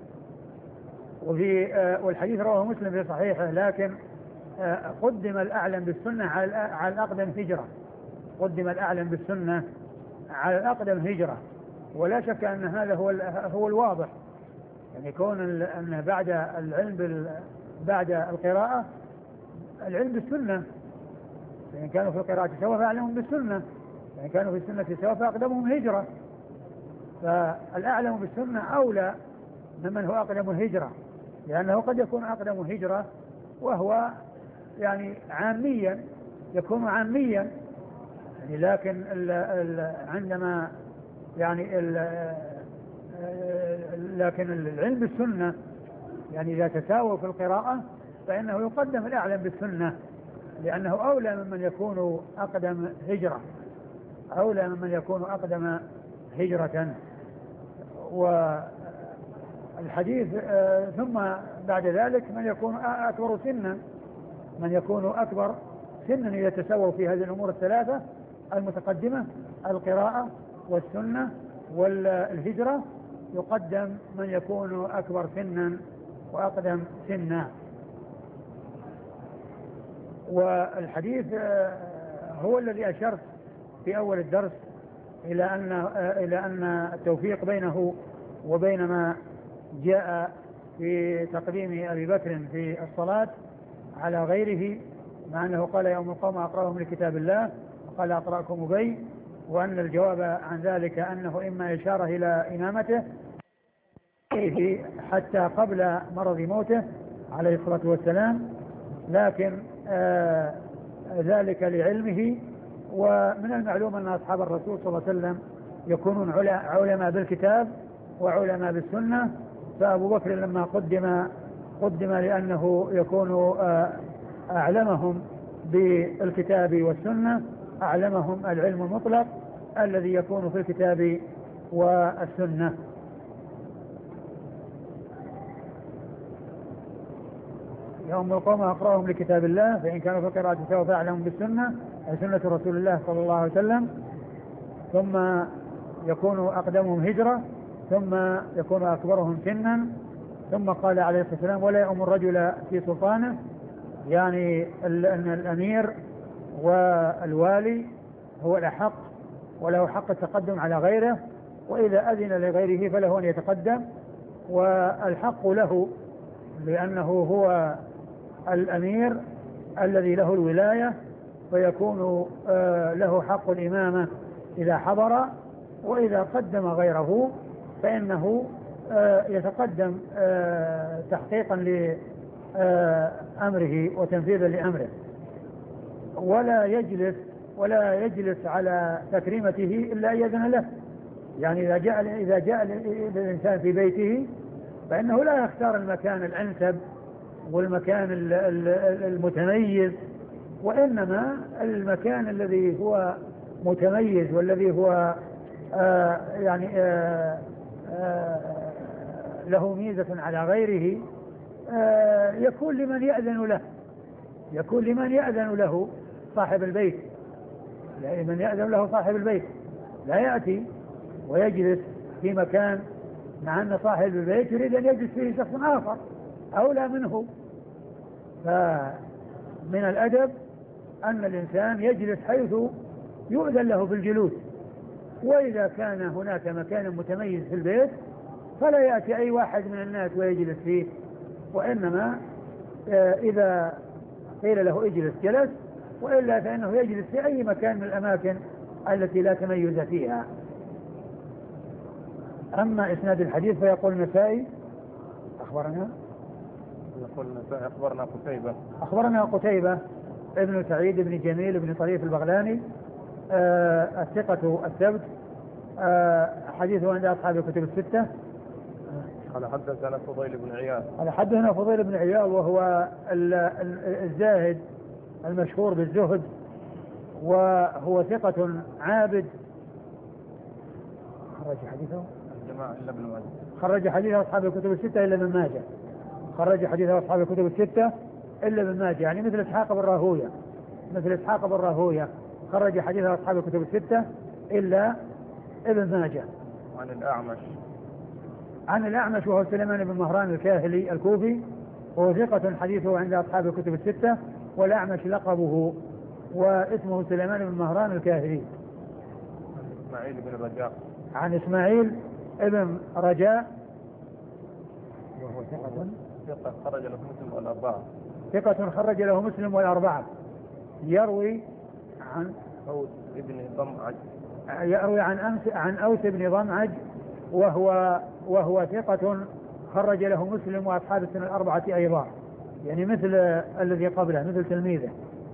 والحديث رواه مسلم في صحيحه، لكن قدم الأعلم بالسنة على الأقدم هجرة. قدم الأعلم بالسنة على الأقدم هجرة، ولا شك أن هذا هو الواضح، يعني كون أن بعد العلم بعد القراءة العلم بالسنة، فإن كانوا في القراءة سواء فأعلمهم بالسنة، فإن كانوا في السنة سواء فأقدمهم هجرة. فالأعلم بالسنة أولى ممن هو أقدم الهجرة، لأنه قد يكون أقدم هجرة وهو يعني عاميا، يكون عاميا يعني، لكن عندما يعني لكن العلم بالسنة يعني إذا تساووا في القراءة فإنه يقدم الأعلم بالسنة، لأنه أولى ممن يكون أقدم هجرة، أولى ممن يكون أقدم هجرة. والحديث ثم بعد ذلك من يكون أكبر سنا، من يكون أكبر سنا إذا تساووا في هذه الأمور الثلاثة المتقدمة القراءة والسنة والهجرة، يقدم من يكون أكبر سنا وأقدم سنا. والحديث هو الذي أشرت في أول الدرس إلى أن التوفيق بينه وبين ما جاء في تقديم أبي بكر في الصلاة على غيره، مع أنه قال يوم القوم أقرأهم لكتاب الله وقال أقرأكم أبي، وأن الجواب عن ذلك أنه إما إشارة إلى إمامته حتى قبل مرض موته عليه الصلاة والسلام، لكن ذلك لعلمه. ومن المعلوم أن أصحاب الرسول صلى الله عليه وسلم يكونون علماء بالكتاب وعلماء بالسنة، فأبو بكر لما قدم لأنه يكون أعلمهم بالكتاب والسنة، أعلمهم العلم المطلق الذي يكون في الكتاب والسنة. يوم القوم أقرأهم لكتاب الله فإن كانوا في قراءة سوف أعلم بالسنة أي سنة رسول الله صلى الله عليه وسلم، ثم يكون أقدمهم هجرة، ثم يكون أكبرهم سنا، ثم قال عليه الصلاة والسلام ولا يؤم الرجل في سلطانه، يعني أن الأمير والوالي هو الأحق وله حق التقدم على غيره، وإذا أذن لغيره فله أن يتقدم، والحق له لأنه هو الأمير الذي له الولاية، فيكون له حق الإمامة إذا حضر، وإذا قدم غيره فإنه يتقدم تحقيقا لأمره وتنفيذا لأمره، ولا يجلس على تكريمته إلا أن يأذن له. يعني إذا جاء الإنسان في بيته فإنه لا يختار المكان الأنسب والمكان المتميز، وإنما المكان الذي هو متميز والذي هو له ميزة على غيره يكون لمن يأذن له صاحب البيت، من يأذن له صاحب البيت، لا يأتي ويجلس في مكان مع أن صاحب البيت يريد أن يجلس فيه شخص آخر أولى منه. فمن الأدب أن الإنسان يجلس حيث يؤذن له بالجلوس، وإذا كان هناك مكان متميز في البيت فلا يأتي أي واحد من الناس ويجلس فيه، وإنما إذا قيل له اجلس جلس، وإلا فإنه يجلس في أي مكان من الأماكن التي لا تميز فيها. أما إسناد الحديث فيقول النسائي أخبرنا قتيبة ابن سعيد بن جميل بن طريف البغلاني الثقة الثبت، حديثه عند أصحاب الكتب الستة. قال حدثنا فضيل بن عياض وهو الزاهد المشهور بالزهد، وهو ثقة عابد، خرج حديثه أصحاب الكتب الستة إلا ابن ماجه، يعني مثل إسحاق بن راهوية خرج حديث أصحاب الكتب الستة إلا ابن ماجه. عن الأعمش وهو سليمان بن مهران الكاهلي الكوفي، وهو ثقة حديثه عند أصحاب الكتب الستة، والأعمش لقبه واسمه سليمان بن مهران الكاهلي. عن إسماعيل بن رجاء وهو ثقة خرج له مسلم والأربعة. يروي عن أوس بن ضمعج وهو ثقة خرج له مسلم وأصحاب السنة الأربعة أيضا، يعني مثل الذي قبله، مثل تلميذه.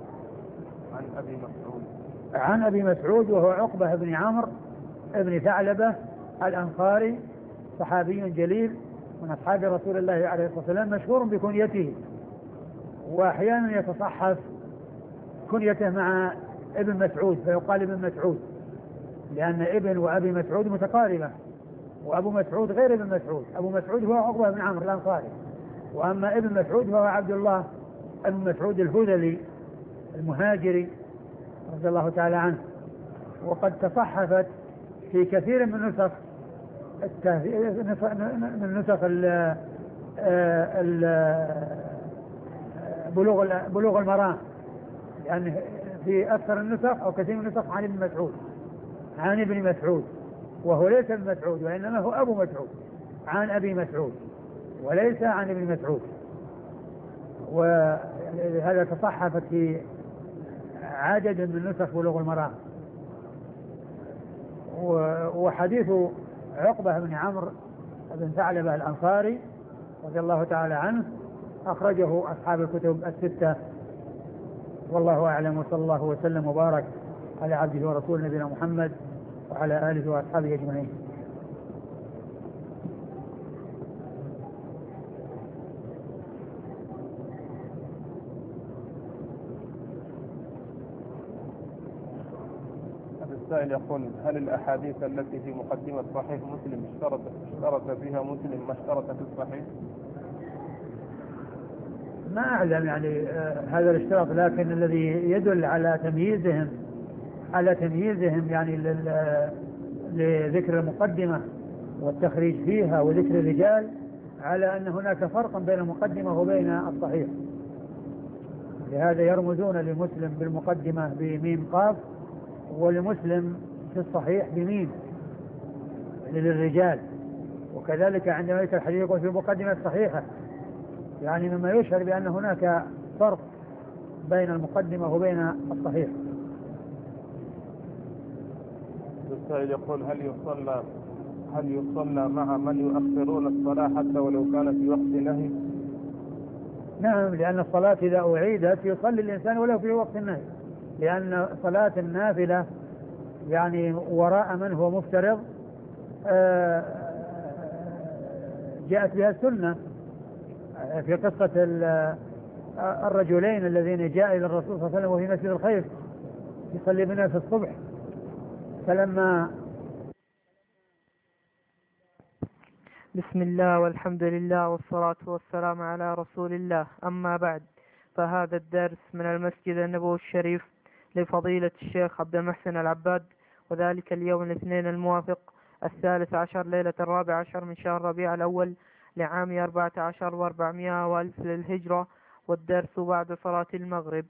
عن أبي مسعود وهو عقبة بن عمرو بن ثعلبة الأنصاري، صحابي جليل من أصحاب رسول الله عليه الصلاة والسلام، مشهور بكنيته، وأحيانا يتصحف كنيته مع ابن مسعود فيقال ابن مسعود، لأن ابن وأبي مسعود متقاربة، وأبو مسعود غير ابن مسعود. أبو مسعود هو عقبة بن عمرو الأنصاري، وأما ابن مسعود هو عبد الله بن مسعود الهذلي المهاجري رضي الله تعالى عنه. وقد تصحفت في كثير من نسخ بلوغ المرام، يعني في أكثر النسخ أو كثير من النسخ عن ابن مسعود، عن ابن مسعود، وهو ليس ابن مسعود وإنما هو أبو مسعود، عن أبي مسعود وليس عن ابن مسعود. وهذا تصحفت في عدد من نسخ بلوغ المرام. وحديث عقبة بن عمرو بن ثعلبة الأنصاري رضي الله تعالى عنه أخرجه أصحاب الكتب الستة، والله أعلم، وصلى الله وسلم وبارك على عبده ورسوله نبينا محمد وعلى آله وأصحابه أجمعين. السائل يقول: هل الأحاديث التي في مقدمة صحيح مسلم اشترط فيها مسلم ما اشترط في الصحيح؟ ما أعلم يعني هذا الاشتراط، لكن الذي يدل على تمييزهم يعني لذكر المقدمة والتخريج فيها وذكر الرجال، على أن هناك فرقا بين المقدمة وبين الصحيح. لهذا يرمزون لمسلم بالمقدمة بميم قاف، ولمسلم في الصحيح بميم للرجال. وكذلك عندما يذكر الحديث يقول في المقدمة الصحيحة، يعني مما يشعر بأن هناك فرق بين المقدمة وبين الصحيح. السائل يقول: هل يصلى مع من يؤخرون الصلاة حتى ولو كان في وقت نهي؟ نعم، لأن الصلاة إذا أعيدت يصلي الإنسان ولو في وقت النهي، لأن صلاة النافلة يعني وراء من هو مفترض جاءت بها السنة في قصة الرجلين الذين جاء إلى الرسول صلى الله عليه وسلم وفي مسجد الخيف يصلي بنا في الصبح، فلما بسم الله والحمد لله والصلاة والسلام على رسول الله، أما بعد، فهذا الدرس من المسجد النبوي الشريف لفضيلة الشيخ عبد المحسن العباد، وذلك اليوم الاثنين الموافق 13 ليلة 14 من شهر ربيع الأول لعام 14 و400 وألف للهجرة، والدرس بعد صلاة المغرب.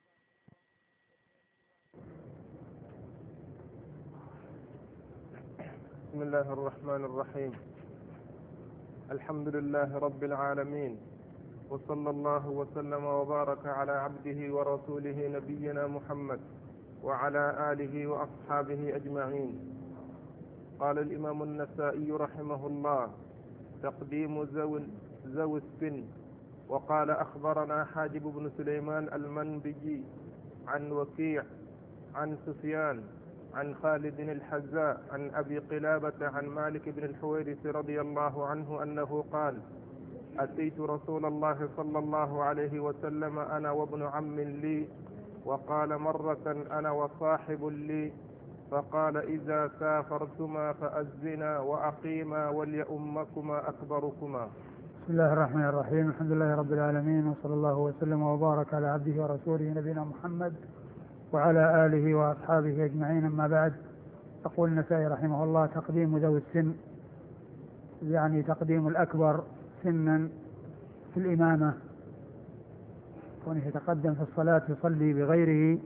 بسم الله الرحمن الرحيم. الحمد لله رب العالمين، وصلى الله وسلم وبارك على عبده ورسوله نبينا محمد وعلى آله وأصحابه أجمعين. قال الإمام النسائي رحمه الله: تقديم ذوي السن. وقال: أخبرنا حاجب بن سليمان المنبجي عن وكيع عن سفيان عن خالد الحذاء عن أبي قلابة عن مالك بن الحويرث رضي الله عنه أنه قال: أتيت رسول الله صلى الله عليه وسلم أنا وابن عم لي، وقال مرة أنا وصاحب لي، فقال: إذا سافرتما فأذنا وأقيما وليؤمكما أكبركما. بسم الله الرحمن الرحيم. الحمد لله رب العالمين، وصلى الله وسلم وبارك على عبده ورسوله نبينا محمد وعلى آله وأصحابه أجمعين، أما بعد. يقول النسائي رحمه الله: تقديم ذوي السن، يعني تقديم الأكبر سنا في الإمامة، كونه يتقدم في الصلاة يصلي بغيره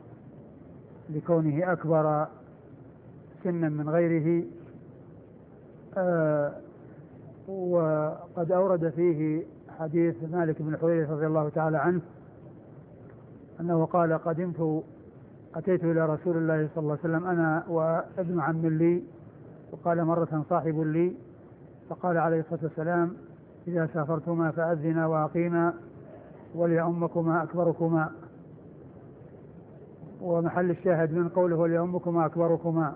لكونه أكبر سنا من غيره. وقد أورد فيه حديث مالك بن الحويرث رضي الله تعالى عنه أنه قال: أتيت إلى رسول الله صلى الله عليه وسلم أنا وابن عم لي، وقال مرة صاحب لي، فقال عليه الصلاة والسلام: إذا سافرتما فأذنا وأقيما وليؤمكما أكبركما. ومحل الشاهد من قوله وليؤمكما أكبركما،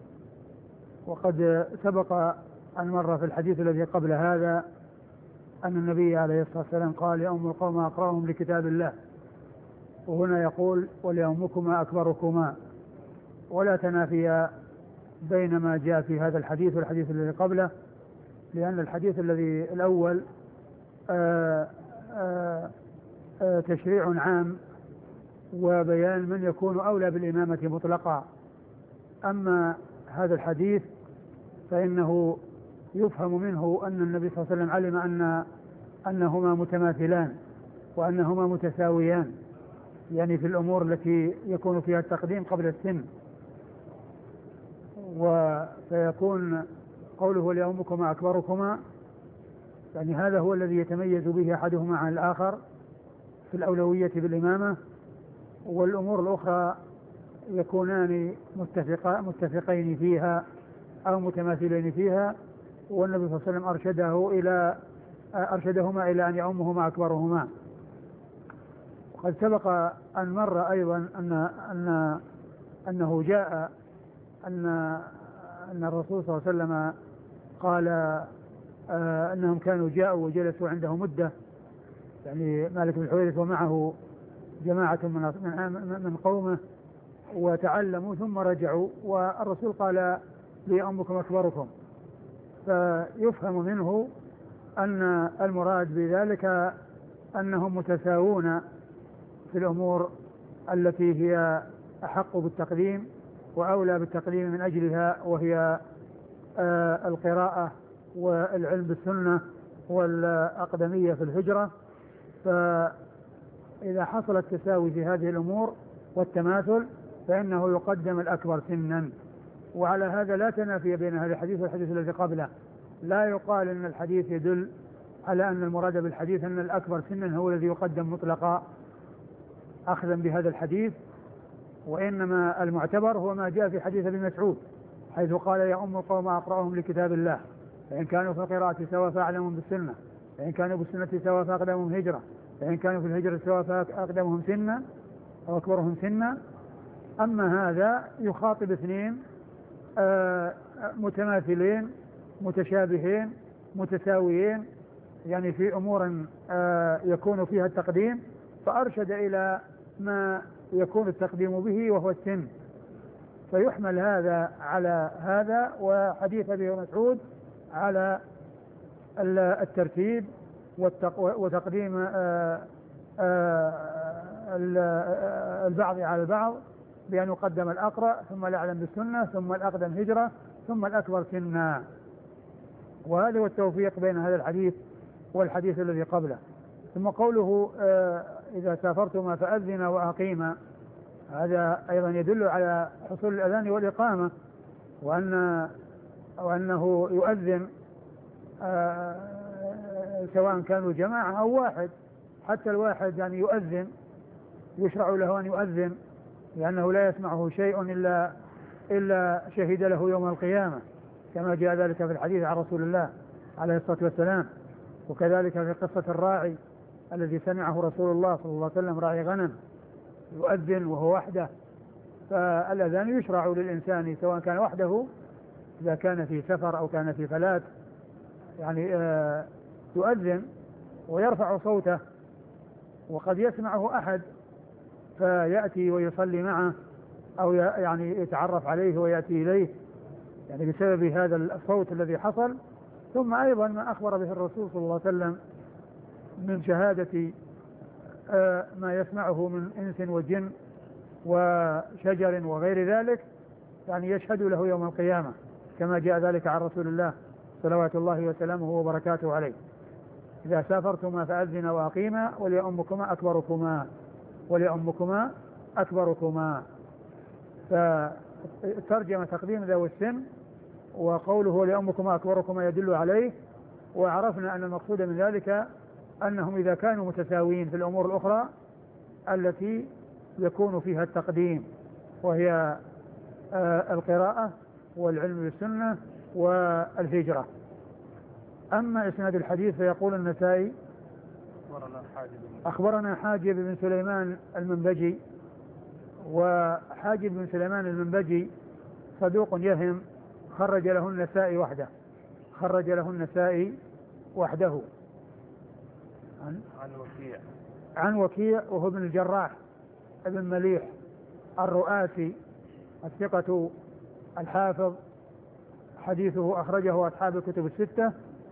وقد سبق أن مر في الحديث الذي قبل هذا أن النبي عليه الصلاة والسلام قال: يؤم القوم أقرأهم لكتاب الله، وهنا يقول: وليؤمكما أكبركما، ولا تنافي بين ما جاء في هذا الحديث والحديث الذي قبله، لأن الحديث الذي الأول تشريع عام وبيان من يكون أولى بالإمامة مطلقا. أما هذا الحديث فإنه يفهم منه أن النبي صلى الله عليه وسلم علم أنهما متماثلان وأنهما متساويان، يعني في الأمور التي يكون فيها التقديم قبل السن. فيكون قوله لأمكما أكبركما، يعني هذا هو الذي يتميز به أحدهما عن الآخر في الأولوية بالإمامة، والأمور الأخرى يكونان متفقين فيها أو متماثلين فيها، والنبي صلى الله عليه وسلم أرشدهما إلى أن يؤمهما أكبرهما. وقد سبق أن مر أيضا أنه جاء أن الرسول صلى الله عليه وسلم قال أنهم كانوا جاءوا وجلسوا عنده مدة، يعني مالك بن الحويرث ومعه جماعة من قومه وتعلموا ثم رجعوا، والرسول قال لأمكم أكبركم، فيفهم منه أن المراد بذلك أنهم متساوون في الأمور التي هي أحق بالتقديم وأولى بالتقديم من أجلها، وهي القراءة والعلم بالسنة والأقدمية في الهجرة. فإذا حصل التساوي في هذه الأمور والتماثل فإنه يقدم الأكبر سنا. وعلى هذا لا تنافي بين هذا الحديث والحديث الذي قبله، لا يقال أن الحديث يدل على أن المراد بالحديث أن الأكبر سنا هو الذي يقدم مطلقا أخذا بهذا الحديث، وإنما المعتبر هو ما جاء في حديث ابن مسعود حيث قال يا أم القوم أقرأهم لكتاب الله، فإن كانوا في القراءة سواء فأعلمهم بالسنة، فإن كانوا بالسنة سواء فأقدمهم هجرة، فإن كانوا في الهجرة سواء فأقدمهم سنا أو أكبرهم سنا. أما هذا يخاطب اثنين متماثلين متشابهين متساويين، يعني في أمور يكون فيها التقديم، فأرشد إلى ما يكون التقديم به وهو السن، فيحمل هذا على هذا، وحديث ابي مسعود على الترتيب وتقديم البعض على البعض، بأن يقدم الأقرأ ثم الأعلم بالسنة ثم الأقدم هجرة ثم الأكبر سنا. وهذا هو التوفيق بين هذا الحديث والحديث الذي قبله. ثم قوله إذا سافرتما فأذنا وأقيما، هذا أيضا يدل على حصول الأذان والإقامة، وأنه يؤذن سواء كانوا جماعة أو واحد، حتى الواحد يعني يؤذن يشرع له أن يؤذن، لأنه لا يسمعه شيء إلا شهد له يوم القيامة، كما جاء ذلك في الحديث عن رسول الله عليه الصلاة والسلام. وكذلك في قصة الراعي الذي سمعه رسول الله صلى الله عليه وسلم، راعي غنم يؤذن وهو وحده، فالأذان يشرع للإنسان سواء كان وحده إذا كان في سفر أو كان في فلات، يعني يؤذن ويرفع صوته، وقد يسمعه أحد فيأتي ويصلي معه أو يعني يتعرف عليه ويأتي إليه، يعني بسبب هذا الصوت الذي حصل. ثم أيضا ما أخبر به الرسول صلى الله عليه وسلم من شهادة ما يسمعه من إنس وجن وشجر وغير ذلك، يعني يشهد له يوم القيامة، كما جاء ذلك عن رسول الله صلوات الله وسلامه وبركاته عليه. إذا سافرتما فأذنا وأقيما وليؤمكما أكبركما، وليؤمكما أكبركما. فترجم تقديم ذوي السن، وقوله وليؤمكما أكبركما يدل عليه. وعرفنا أن المقصود من ذلك أنهم إذا كانوا متساويين في الأمور الأخرى التي يكون فيها التقديم، وهي القراءة والعلم بالسنة والهجرة. أما إسناد الحديث فيقول النسائي أخبرنا حاجب بن سليمان المنبجي، وحاجب بن سليمان المنبجي صدوق يهم، خرج له النسائي وحده. عن وكيع وهو ابن الجراح ابن مليح الرؤاسي الثقة الحافظ، حديثه أخرجه أصحاب الكتب الستة.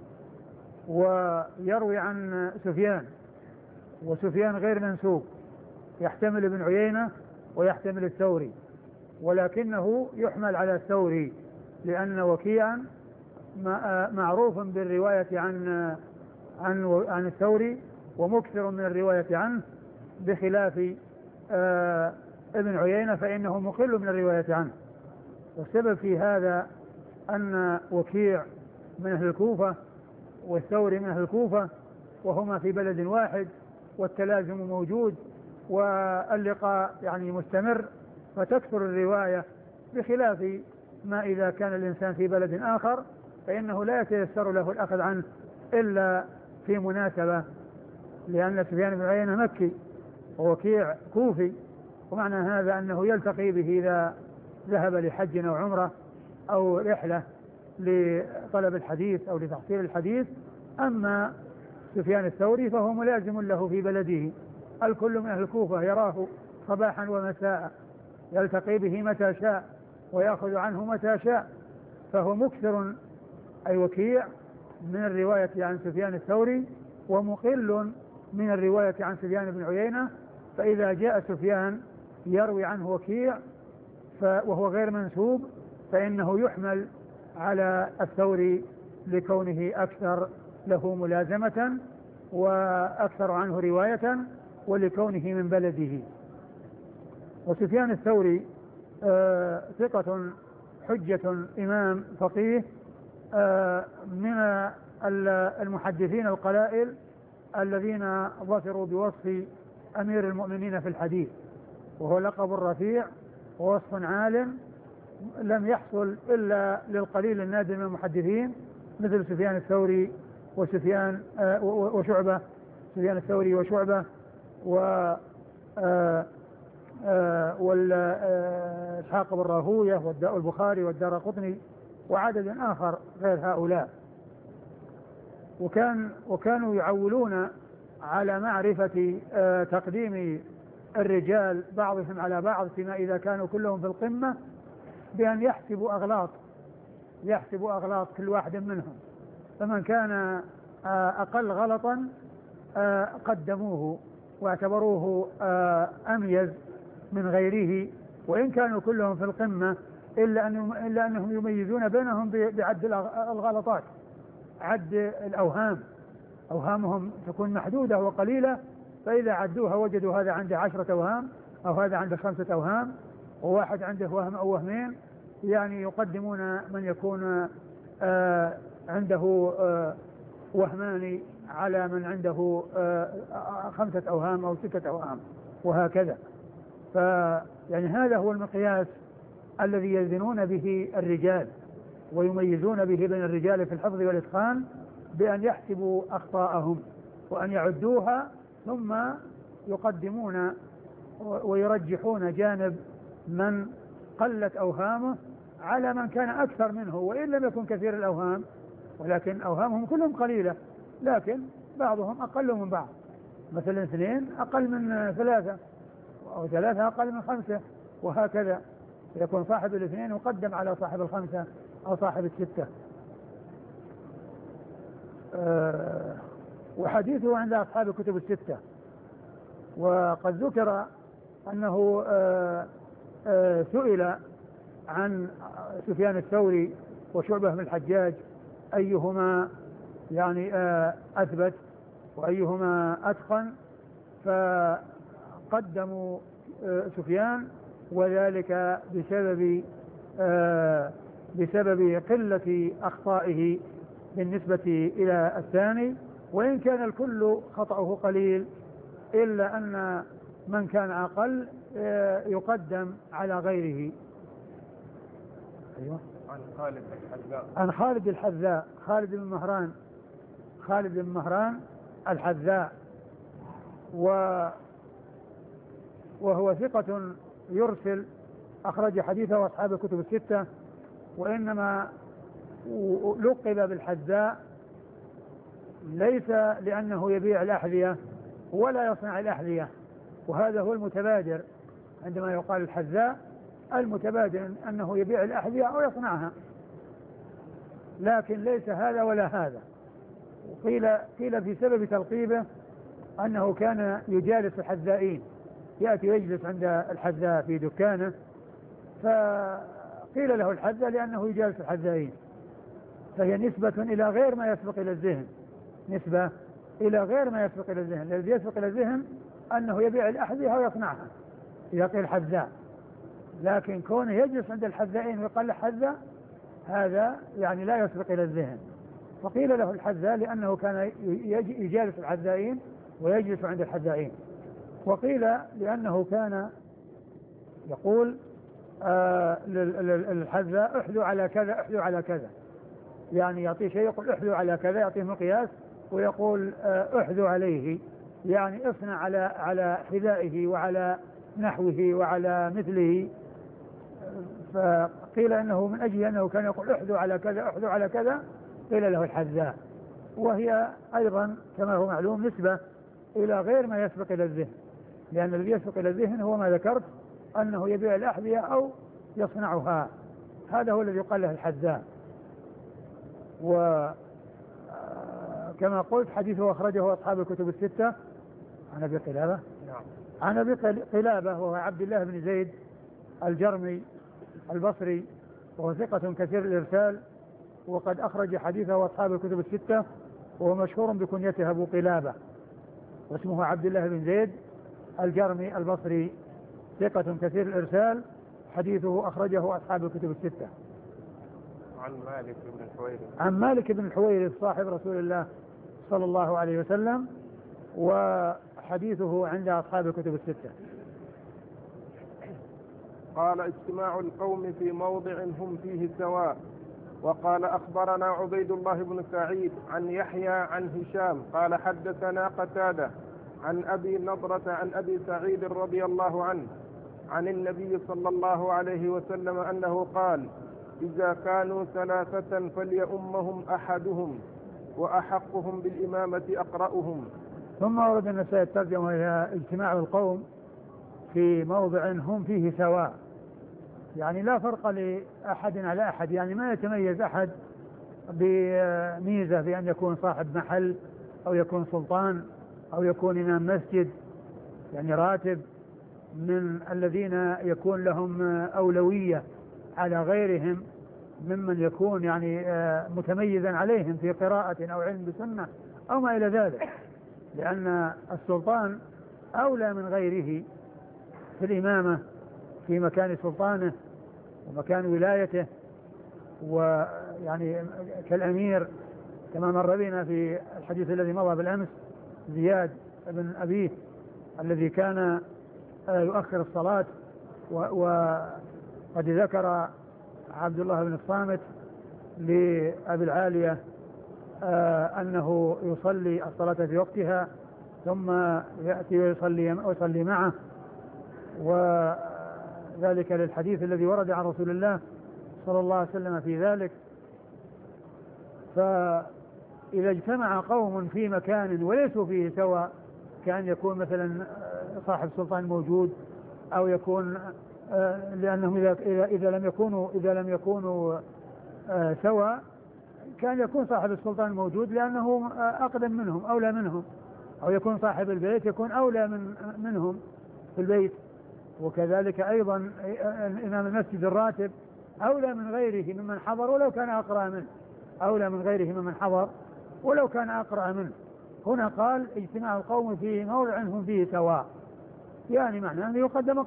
ويروي عن سفيان، وسفيان غير منسوب، يحتمل ابن عيينة ويحتمل الثوري، ولكنه يحمل على الثوري لأن وكيعا معروف بالرواية عن الثوري ومكثر من الرواية عنه، بخلاف ابن عيينة فإنه مقل من الرواية عنه. والسبب في هذا أن وكيع من أهل الكوفة والثوري من أهل الكوفة، وهما في بلد واحد، والتلازم موجود واللقاء يعني مستمر، فتكثر الرواية، بخلاف ما إذا كان الإنسان في بلد آخر فإنه لا يتيسر له الأخذ عنه إلا في مناسبة، لأن سفيان بن عيينة مكي ووكيع كوفي، ومعنى هذا أنه يلتقي به إذا ذهب لحج أو عمرة أو رحلة لطلب الحديث أو لتحصيل الحديث. أما سفيان الثوري فهو ملازم له في بلده، الكل من أهل الكوفة يراه صباحا ومساء، يلتقي به متى شاء ويأخذ عنه متى شاء، فهو مكثر أي وكيع من الرواية عن سفيان الثوري، ومقل من الرواية عن سفيان بن عيينة. فإذا جاء سفيان يروي عنه وكيع وهو غير منسوب فإنه يحمل على الثوري لكونه أكثر له ملازمة وأكثر عنه رواية ولكونه من بلده. وسفيان الثوري ثقة حجة إمام فقيه، من المحدثين القلائل الذين ظفروا بوصف أمير المؤمنين في الحديث، وهو لقب رفيع ووصف عالم لم يحصل إلا للقليل النادر من المحدثين، مثل سفيان الثوري وسفيان وشعبة، سفيان الثوري وشعبة والإسحاق بن راهوية والبخاري والدارقطني وعدد آخر غير هؤلاء. وكانوا يعولون على معرفة تقديم الرجال بعضهم على بعض فيما إذا كانوا كلهم في القمة، بأن يحسبوا أغلاط كل واحد منهم، فمن كان أقل غلطا قدموه واعتبروه أميز من غيره، وإن كانوا كلهم في القمة إلا أنهم يميزون بينهم بعد الغلطات، عد الأوهام، أوهامهم تكون محدودة وقليلة، فإذا عدوها وجدوا هذا عنده 10 أوهام أو هذا عنده 5 أوهام وواحد عنده وهم أو وهمين، يعني يقدمون من يكون عنده وهمان على من عنده 5 أوهام أو 6 أوهام وهكذا. فيعني هذا هو المقياس الذي يزنون به الرجال ويميزون به بين الرجال في الحفظ والإتقان، بأن يحسبوا أخطاءهم وأن يعدوها ثم يقدمون ويرجحون جانب من قلت أوهامه على من كان أكثر منه، وإن لم يكن كثير الأوهام، ولكن أوهامهم كلهم قليلة، لكن بعضهم أقل من بعض، مثلا 2 أقل من 3 أو 3 أقل من 5 وهكذا، يكون صاحب 2 يقدم على صاحب 5 أو صاحب 6. وحديثه عند أصحاب الكتب 6. وقد ذكر أنه سئل عن سفيان الثوري وشعبة بن الحجاج أيهما يعني أثبت وأيهما أتقن، فقدموا سفيان، وذلك بسبب قلة أخطائه بالنسبة إلى الثاني، وإن كان الكل خطأه قليل إلا أن من كان أقل يقدم على غيره. أيوة. عن خالد الحذاء، خالد بن مهران الحذاء، وهو ثقة يرسل، أخرج حديثه أصحاب الكتب 6، وإنما لقب بالحذاء ليس لأنه يبيع الأحذية ولا يصنع الأحذية، وهذا هو المتبادر عندما يقال الحذاء، المتبادر أنه يبيع الأحذية أو يصنعها، لكن ليس هذا ولا هذا. قيل في سبب تلقيبه أنه كان يجالس الحذائين، يأتي يجلس عند الحذاء في دكانه، فقيل له الحذاء لأنه يجالس الحذائين، فهي نسبة إلى غير ما يسبق إلى الذهن، الذي يسبق إلى الذهن أنه يبيع الأحذية ويصنعها، إذا قيل حذاء، لكن كونه يجلس عند الحذائين ويقال له حذاء هذا يعني لا يسبق إلى الذهن. فقيل له الحذاء لأنه كان يجالس الحذائين ويجلس عند الحذائين. وقيل لأنه كان يقول للحذاء احذو على كذا احذو على كذا، يعني يعطيه شيء يقول احذو على كذا، يعطيه مقياس ويقول احذو عليه، يعني اصنع على حذائه وعلى نحوه وعلى مثله. فقيل انه من اجل انه كان يقول احذو على كذا احذو على كذا قيل له الحذاء، وهي ايضا كما هو معلوم نسبة الى غير ما يسبق الى الذهن، لان الذي يسبق الى الذهن هو ما ذكرت انه يبيع الاحذية او يصنعها، هذا هو الذي يقال له الحذاء. وكما قلت حديثه أخرجه أصحاب الكتب الستة عن أبي قلابة. عن أبي قلابة وهو عبد الله بن زيد الجرمي البصري، وهو ثقة كثير الإرسال، وقد أخرج حديثه أصحاب الكتب الستة، وهو مشهور بكنيته أبو قلابة، واسمه عبد الله بن زيد الجرمي البصري، ثقة كثير الإرسال، حديثه أخرجه أصحاب الكتب الستة. عن مالك بن الحويرث صاحب رسول الله صلى الله عليه وسلم، وحديثه عند أصحاب الكتب الستة. قال اجتماع القوم في موضع هم فيه سواء. وقال أخبرنا عبيد الله بن سعيد عن يحيى عن هشام قال حدثنا قتادة عن أبي نضرة عن أبي سعيد رضي الله عنه عن النبي صلى الله عليه وسلم أنه قال إذا كانوا ثلاثة فليؤمهم أحدهم وأحقهم بالإمامة أقرأهم. ثم ورد النسائي الترجمة إلى اجتماع القوم في موضع هم فيه سواء، يعني لا فرق لأحد على أحد، يعني ما يتميز أحد بميزة بأن يكون صاحب محل أو يكون سلطان أو يكون إمام مسجد، يعني راتب من الذين يكون لهم أولوية على غيرهم ممن يكون يعني متميزا عليهم في قراءة أو علم بسنة أو ما إلى ذلك، لأن السلطان أولى من غيره في الإمامة في مكان سلطانه ومكان ولايته، ويعني كالأمير كما مر بنا في الحديث الذي مضى بالأمس زياد بن أبيه الذي كان يؤخر الصلاة، وقد ذكر عبد الله بن الصامت لأبي العالية أنه يصلي الصلاة في وقتها ثم يأتي ويصلي معه، وذلك للحديث الذي ورد عن رسول الله صلى الله عليه وسلم في ذلك. فإذا اجتمع قوم في مكان وليسوا فيه سواء، كان يكون مثلا صاحب سلطان موجود أو يكون لأنهم إذا لم يكونوا سواء كان يكون صاحب السلطان موجود لأنه أقدم منهم أولى منهم، أو يكون صاحب البيت يكون أولى منهم في البيت، وكذلك أيضا إمام المسجد الراتب أولى من غيره ممن حضر ولو كان أقرأ منه، أولى من غيره ممن حضر ولو كان أقرأ منه. هنا قال اجتماع القوم في موضع هم فيه سواء، يعني معناه أنه يقدم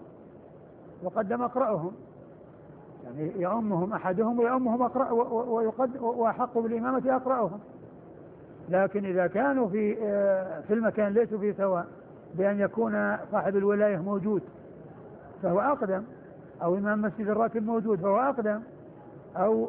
أقرأهم، يعني يؤمهم أحدهم ويؤمهم أقرأ وأحق بالإمامة أقرأهم. لكن إذا كانوا في المكان ليسوا فيه سواء بأن يكون صاحب الولاية موجود فهو أقدم، أو إمام مسجد الراتب موجود فهو أقدم، أو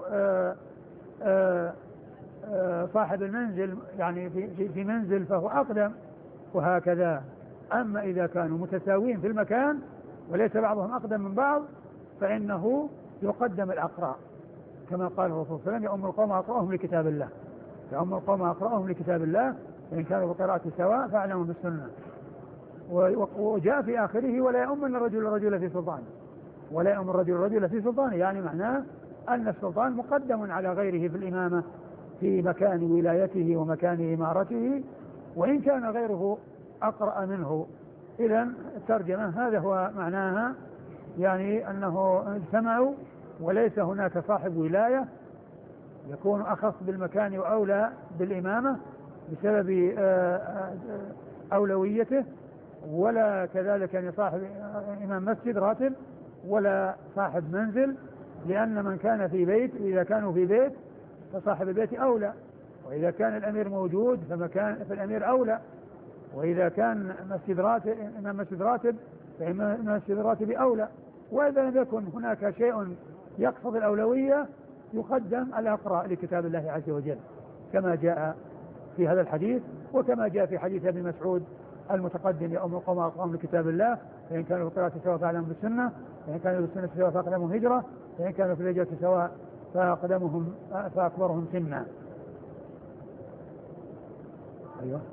صاحب المنزل يعني في منزل فهو أقدم، وهكذا. أما إذا كانوا متساوين في المكان وليس بعضهم أقدم من بعض فإنه يقدم الأقراء، كما قال الرسول صلى الله عليه وسلم يؤم القوم أقرأهم لكتاب الله، يؤم القوم أقرأهم لكتاب الله فإن كانوا بقراءة سواء فأعلموا بالسنة. وجاء في آخره ولا يؤمن الرجل في سلطانه، ولا يؤمن الرجل في سلطانه، يعني معناه أن السلطان مقدم على غيره في الإمامة في مكان ولايته ومكان إمارته وإن كان غيره أقرأ منه. إذن الترجمة هذا هو معناها، يعني أنه اجتمعوا وليس هناك صاحب ولاية يكون أخص بالمكان وأولى بالإمامة بسبب أولويته، ولا كذلك يعني صاحب إمام مسجد راتب ولا صاحب منزل، لأن من كان في بيت، إذا كانوا في بيت فصاحب البيت أولى، وإذا كان الأمير موجود فالأمير أولى، وإذا كان مسجد راتب إمام مسجد راتب فإمام مسجد الراتب أولى. وإذا لم يكن هناك شيء يقصد الأولوية يقدم الأقرأ لكتاب الله عز وجل، كما جاء في هذا الحديث، وكما جاء في حديث ابن مسعود المتقدم: يا أم القوم أقرأهم لكتاب الله، فإن كانوا في القراءة سواء فأعلمهم بالسنة، فإن كانوا بالسنة سواء فأقدمهم هجرة، فإن كانوا في الهجرة سواء فأكبرهم سنا. أيوه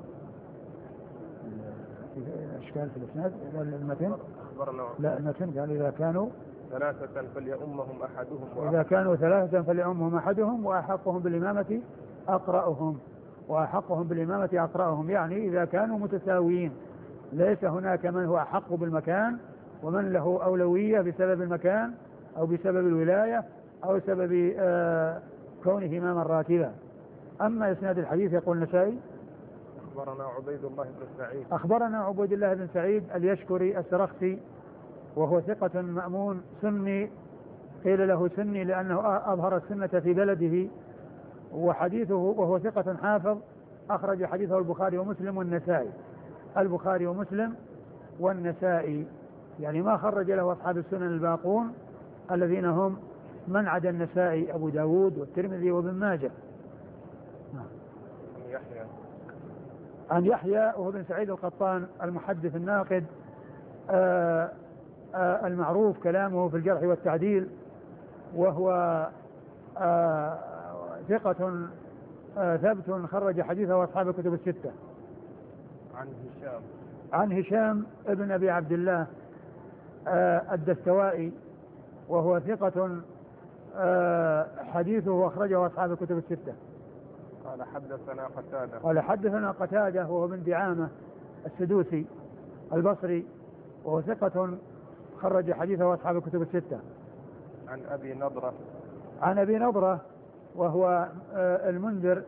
أشكال في الإسناد المتن؟ لا المتن قال إذا كانوا ثلاثة فليؤمهم أحدهم، إذا كانوا ثلاثة فليؤمهم أحدهم وأحقهم بالإمامة أقرأهم، يعني إذا كانوا متساويين، ليس هناك من هو أحق بالمكان ومن له أولوية بسبب المكان أو بسبب الولاية أو سبب كونه إماما راتبا. أما إسناد الحديث يقول النسائي: أخبرنا عبيد الله بن سعيد اليشكري السرخسي، وهو ثقة مأمون سني، قيل له سني لأنه أظهر السنة في بلده، وحديثه وهو ثقة حافظ، أخرج حديثه البخاري ومسلم والنسائي، يعني ما خرج له أصحاب السنن الباقون الذين هم من عدا النسائي أبو داود والترمذي وابن ماجه. عن يحيى وهو بن سعيد القطان المحدث الناقد المعروف كلامه في الجرح والتعديل، وهو ثقة ثبت خرج حديثه أصحاب الكتب الستة. عن هشام ابن أبي عبد الله الدستوائي، وهو ثقة حديثه أخرجه أصحاب الكتب الستة. قال حدثنا قتادة وهو بن دعامة السدوسي البصري، وهو ثقة خرج حديثه أصحاب الكتب الستة. عن أبي نضرة وهو المنذر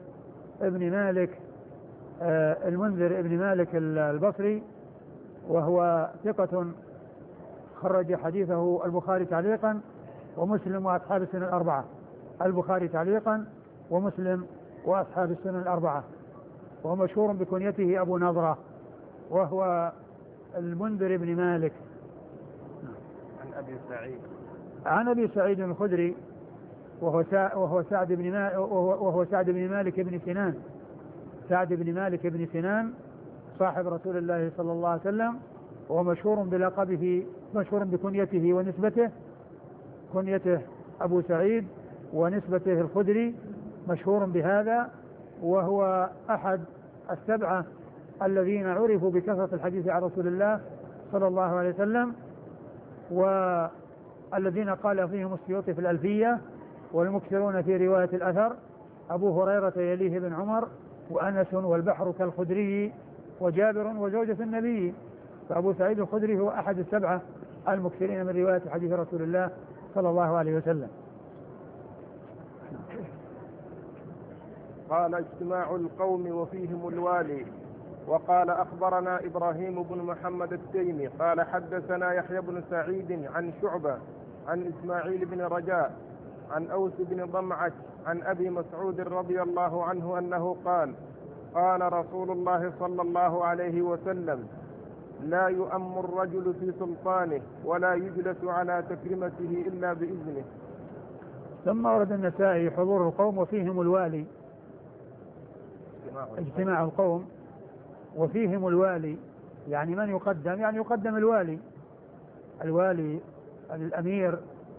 ابن مالك البصري، وهو ثقة خرج حديثه البخاري تعليقا ومسلم وأصحاب السنن الأربعة. البخاري تعليقا ومسلم وأصحاب السنن الأربعة، وهو مشهور بكنيته أبو نضرة، وهو المنذر ابن مالك. عن أبي سعيد الخدري وهو سعد بن مالك بن سنان صاحب رسول الله صلى الله عليه وسلم، وهو مشهور بلقبه، مشهور بكنيته ونسبته، كنيته أبو سعيد ونسبته الخدري، مشهور بهذا، وهو أحد السبعة الذين عرفوا بكثرة الحديث عن رسول الله صلى الله عليه وسلم، والذين قال فيهم السيوطي في الألفية: والمكثرون في رواية الأثر أبو هريرة يليه بن عمر وأنس والبحر كالخدري وجابر وزوجة النبي. فأبو سعيد الخدري هو أحد السبعة المكثرين من رواية حديث رسول الله صلى الله عليه وسلم. قال: اجتماع القوم وفيهم الوالي. وقال: أخبرنا إبراهيم بن محمد التيمي قال: حدثنا يحيى بن سعيد عن شعبة عن إسماعيل بن رجاء عن أوس بن ضمعة عن أبي مسعود رضي الله عنه أنه قال: قال رسول الله صلى الله عليه وسلم: لا يؤم الرجل في سلطانه ولا يجلس على تكريمته إلا بإذنه. ثم ورد النسائي حضور القوم وفيهم الوالي، اجتماع القوم وفيهم الوالي، يعني من يقدم؟ يعني يقدم الوالي الأمير،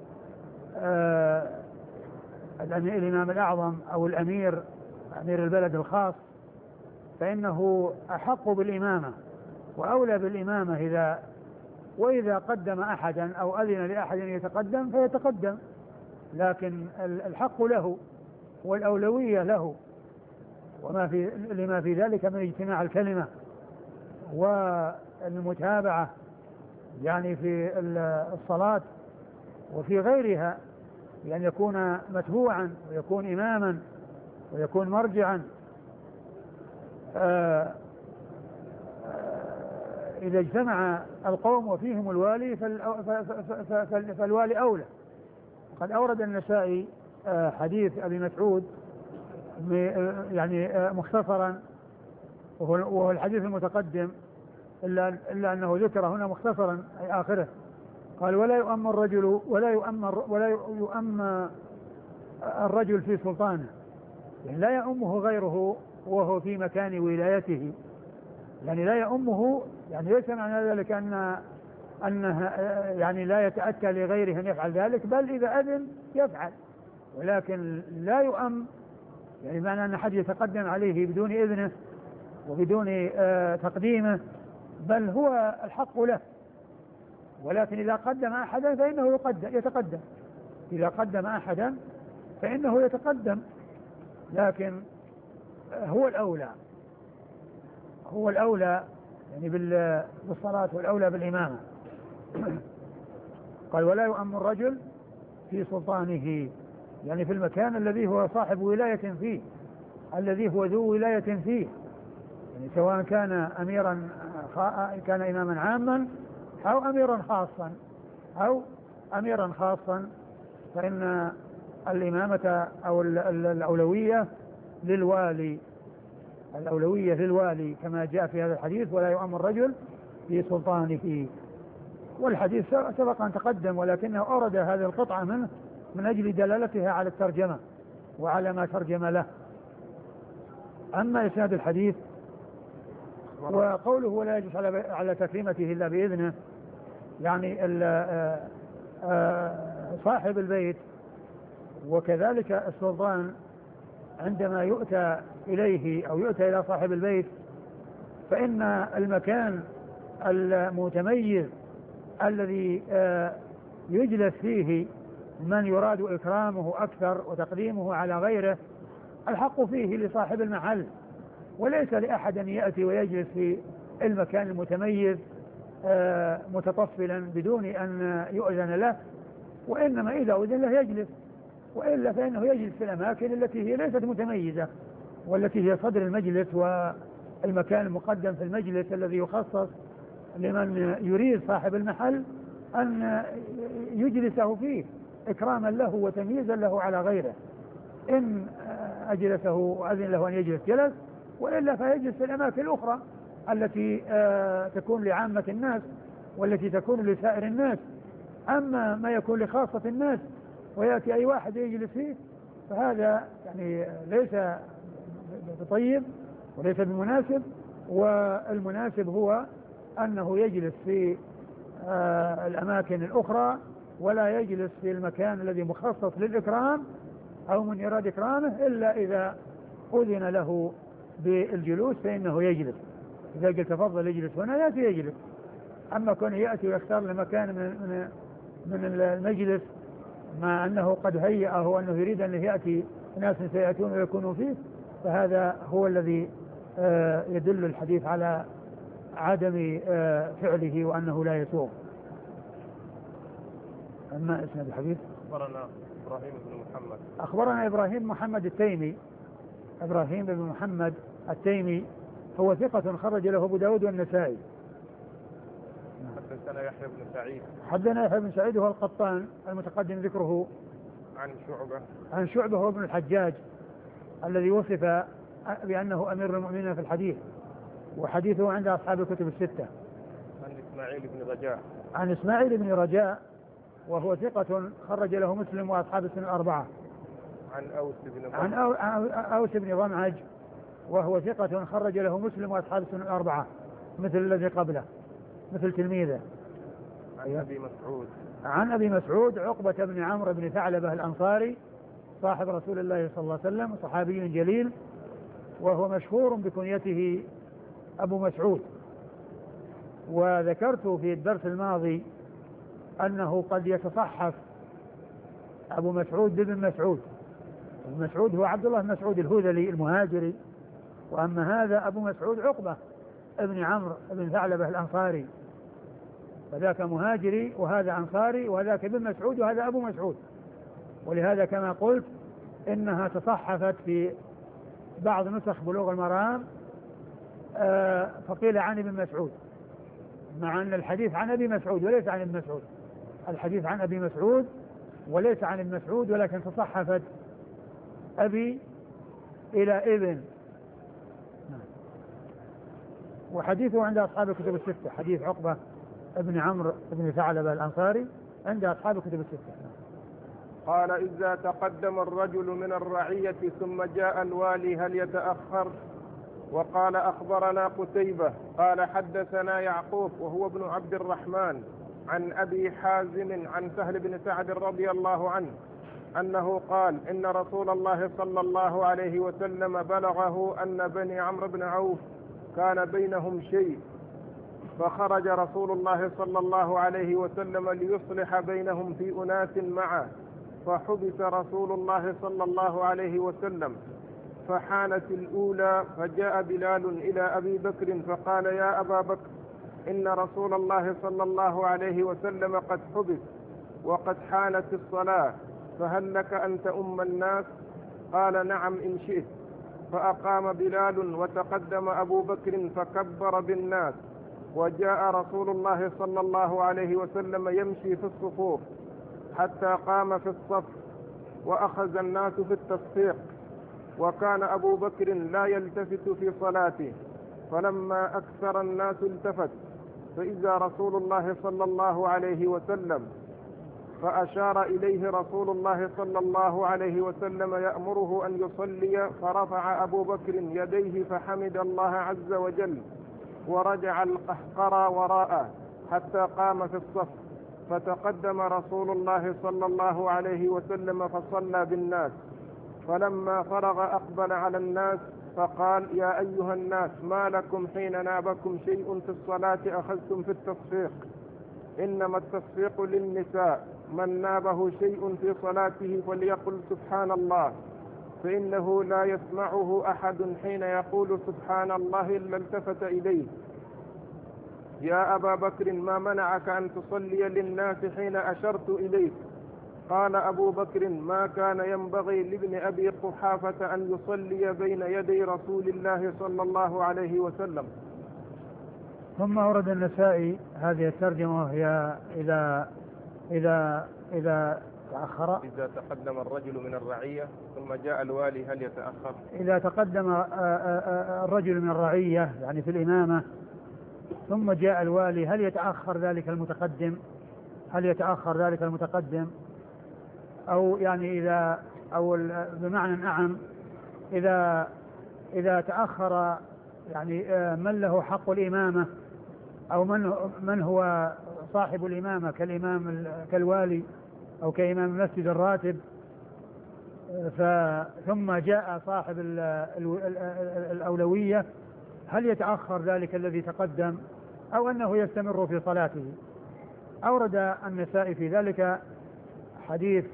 الإمام الأعظم أو الأمير، أمير البلد الخاص، فإنه أحق بالإمامة وأولى بالإمامة وإذا قدم أحدا أو أذن لأحد يتقدم فيتقدم، لكن الحق له والأولوية له، لما في ذلك من اجتماع الكلمة والمتابعة، يعني في الصلاة وفي غيرها، يعني يكون متبوعا ويكون إماما ويكون مرجعا إذا اجتمع القوم وفيهم الوالي فالوالي أولى. قد أورد النسائي حديث أبي مسعود يعني مختصرا، وهو الحديث المتقدم، إلا أنه ذكر هنا مختصرا أي آخره. قال ولا يؤم الرجل ولا يؤم الرجل في سلطانه، يعني لا يؤمه غيره وهو في مكان ولايته، يعني لا يؤمه، يعني ليس معنى ذلك أنه يعني لا يتأتى لغيره أن يفعل ذلك، بل إذا أذن يفعل، ولكن لا يؤم يعني معنى أن أحد يتقدم عليه بدون إذنه وبدون تقديمه، بل هو الحق له. ولكن إذا قدم أحدا فإنه يتقدم، إذا قدم أحدا فإنه يتقدم، لكن هو الأولى يعني بالصلاة، والأولى بالإمامة. قال ولا يؤم الرجل في سلطانه، يعني في المكان الذي هو صاحب ولاية فيه، الذي هو ذو ولاية فيه، يعني سواء كان كان إماما عاما أو أميرا خاصا فإن الإمامة أو الأولوية للوالي كما جاء في هذا الحديث ولا يؤم الرجل في سلطانه. والحديث سبق أن تقدم، ولكنه أورد هذه القطعة منه من أجل دلالتها على الترجمة وعلى ما ترجم له. أما إسناد الحديث وقوله ولا يجوز على تكريمته إلا بإذنه، يعني صاحب البيت وكذلك السلطان عندما يؤتى إليه أو يؤتى إلى صاحب البيت، فإن المكان المتميز الذي يجلس فيه من يراد إكرامه أكثر وتقديمه على غيره الحق فيه لصاحب المحل، وليس لأحد أن يأتي ويجلس في المكان المتميز متطفلا بدون أن يؤذن له، وإنما إذا أذن له يجلس، وإلا فإنه يجلس في الأماكن التي هي ليست متميزة والتي هي صدر المجلس والمكان المقدم في المجلس الذي يخصص لمن يريد صاحب المحل أن يجلسه فيه إكراما له وتمييزا له على غيره. إن أجلسه وأذن له أن يجلس جلس، وإلا فيجلس في الأماكن الأخرى التي تكون لعامة الناس والتي تكون لسائر الناس. أما ما يكون لخاصة الناس ويأتي أي واحد يجلس فيه فهذا يعني ليس بطيب وليس بمناسب، والمناسب هو أنه يجلس في الأماكن الأخرى ولا يجلس في المكان الذي مخصص للإكرام أو من يراد إكرامه إلا إذا أذن له بالجلوس فإنه يجلس. إذا قلت تفضل يجلس هنا يأتي يجلس. أما كونه يأتي ويختار لمكان من المجلس مع أنه قد هيأه وأنه يريد أن يأتي ناس سيأتون ويكونوا فيه، فهذا هو الذي يدل الحديث على عدم فعله وأنه لا يسوغ. أما اسناد الحديث أخبرنا إبراهيم محمد التيمي. إبراهيم بن محمد التيمي هو ثقة خرج له أبو داود والنسائي. حدثنا يحيى بن سعيد. حدثنا يحيى بن سعيد هو القطان المتقدم ذكره. عن شعبة هو ابن الحجاج الذي وصف بأنه أمير المؤمنين في الحديث، وحديثه عند أصحاب الكتب الستة. عن إسماعيل بن رجاء وهو ثقة خرج له مسلم وأصحاب السنن الأربعة. عن أوس بن ضمعج وهو ثقة خرج له مسلم وأصحاب السنن الأربعة مثل الذي قبله، مثل تلميذه. عن أبي مسعود عقبة بن عمرو بن ثعلبة الأنصاري صاحب رسول الله صلى الله عليه وسلم، صحابي جليل، وهو مشهور بكنيته أبو مسعود. وذكرت في الدرس الماضي أنه قد يتصحف أبو مسعود بن مسعود. مسعود هو عبد الله بن مسعود الهذلي المهاجري، وأما هذا أبو مسعود عقبة ابن عمرو بن ثعلبة الأنصاري، فذاك مهاجري وهذا أنصاري، وذاك ابن مسعود وهذا أبو مسعود. ولهذا كما قلت إنها تصحفت في بعض نسخ بلوغ المرام فقيل عن ابن مسعود، مع أن الحديث عن أبي مسعود وليس عن ابن مسعود، الحديث عن أبي مسعود وليس عن ابن مسعود، ولكن تصحفت أبي إلى ابن. وحديثه عند أصحاب الكتب الستة، حديث عقبة ابن عمرو بن ثعلبة الأنصاري عند أصحاب الكتب الستة. قال: إذا تقدم الرجل من الرعية ثم جاء الوالي هل يتأخر؟ وقال: أخبرنا قتيبة قال: حدثنا يعقوب وهو ابن عبد الرحمن عن أبي حازم عن سهل بن سعد رضي الله عنه أنه قال: إن رسول الله صلى الله عليه وسلم بلغه أن بني عمرو بن عوف كان بينهم شيء، فخرج رسول الله صلى الله عليه وسلم ليصلح بينهم في أناس معه، فحبس رسول الله صلى الله عليه وسلم، فحانت الأولى، فجاء بلال إلى أبي بكر فقال: يا أبا بكر، إن رسول الله صلى الله عليه وسلم قد حبس وقد حانت الصلاة، فهل لك أن تؤم الناس؟ قال: نعم إن شئت. فأقام بلال وتقدم أبو بكر فكبر بالناس، وجاء رسول الله صلى الله عليه وسلم يمشي في الصفوف حتى قام في الصف، وأخذ الناس في التصفيق، وكان أبو بكر لا يلتفت في صلاته، فلما أكثر الناس التفت، فإذا رسول الله صلى الله عليه وسلم، فأشار إليه رسول الله صلى الله عليه وسلم يأمره أن يصلي، فرفع أبو بكر يديه فحمد الله عز وجل، ورجع القهقرى وراءه حتى قام في الصف، فتقدم رسول الله صلى الله عليه وسلم فصلى بالناس، فلما فرغ أقبل على الناس فقال: يا أيها الناس، ما لكم حين نابكم شيء في الصلاة أخذتم في التصفيق؟ إنما التصفيق للنساء، من نابه شيء في صلاته فليقل سبحان الله، فإنه لا يسمعه أحد حين يقول سبحان الله إلا التفت إليه. يا أبا بكر، ما منعك أن تصلي للناس حين أشرت إليك؟ قال أبو بكر: ما كان ينبغي لابن أبي قحافة أن يصلي بين يدي رسول الله صلى الله عليه وسلم. ثم أورد النسائي هذه الترجمة، وهي إذا تأخر، إذا تقدم الرجل من الرعية ثم جاء الوالي هل يتأخر؟ إذا تقدم الرجل من الرعية يعني في الإمامة ثم جاء الوالي هل يتأخر ذلك المتقدم؟ هل يتأخر ذلك المتقدم؟ أو يعني أو بمعنى نعم، إذا تأخر يعني من له حق الإمامة، أو من هو صاحب الإمامة كالإمام كالوالي أو كإمام المسجد الراتب، ثم جاء صاحب الأولوية، هل يتأخر ذلك الذي تقدم أو أنه يستمر في صلاته؟ أورد النسائي في ذلك حديث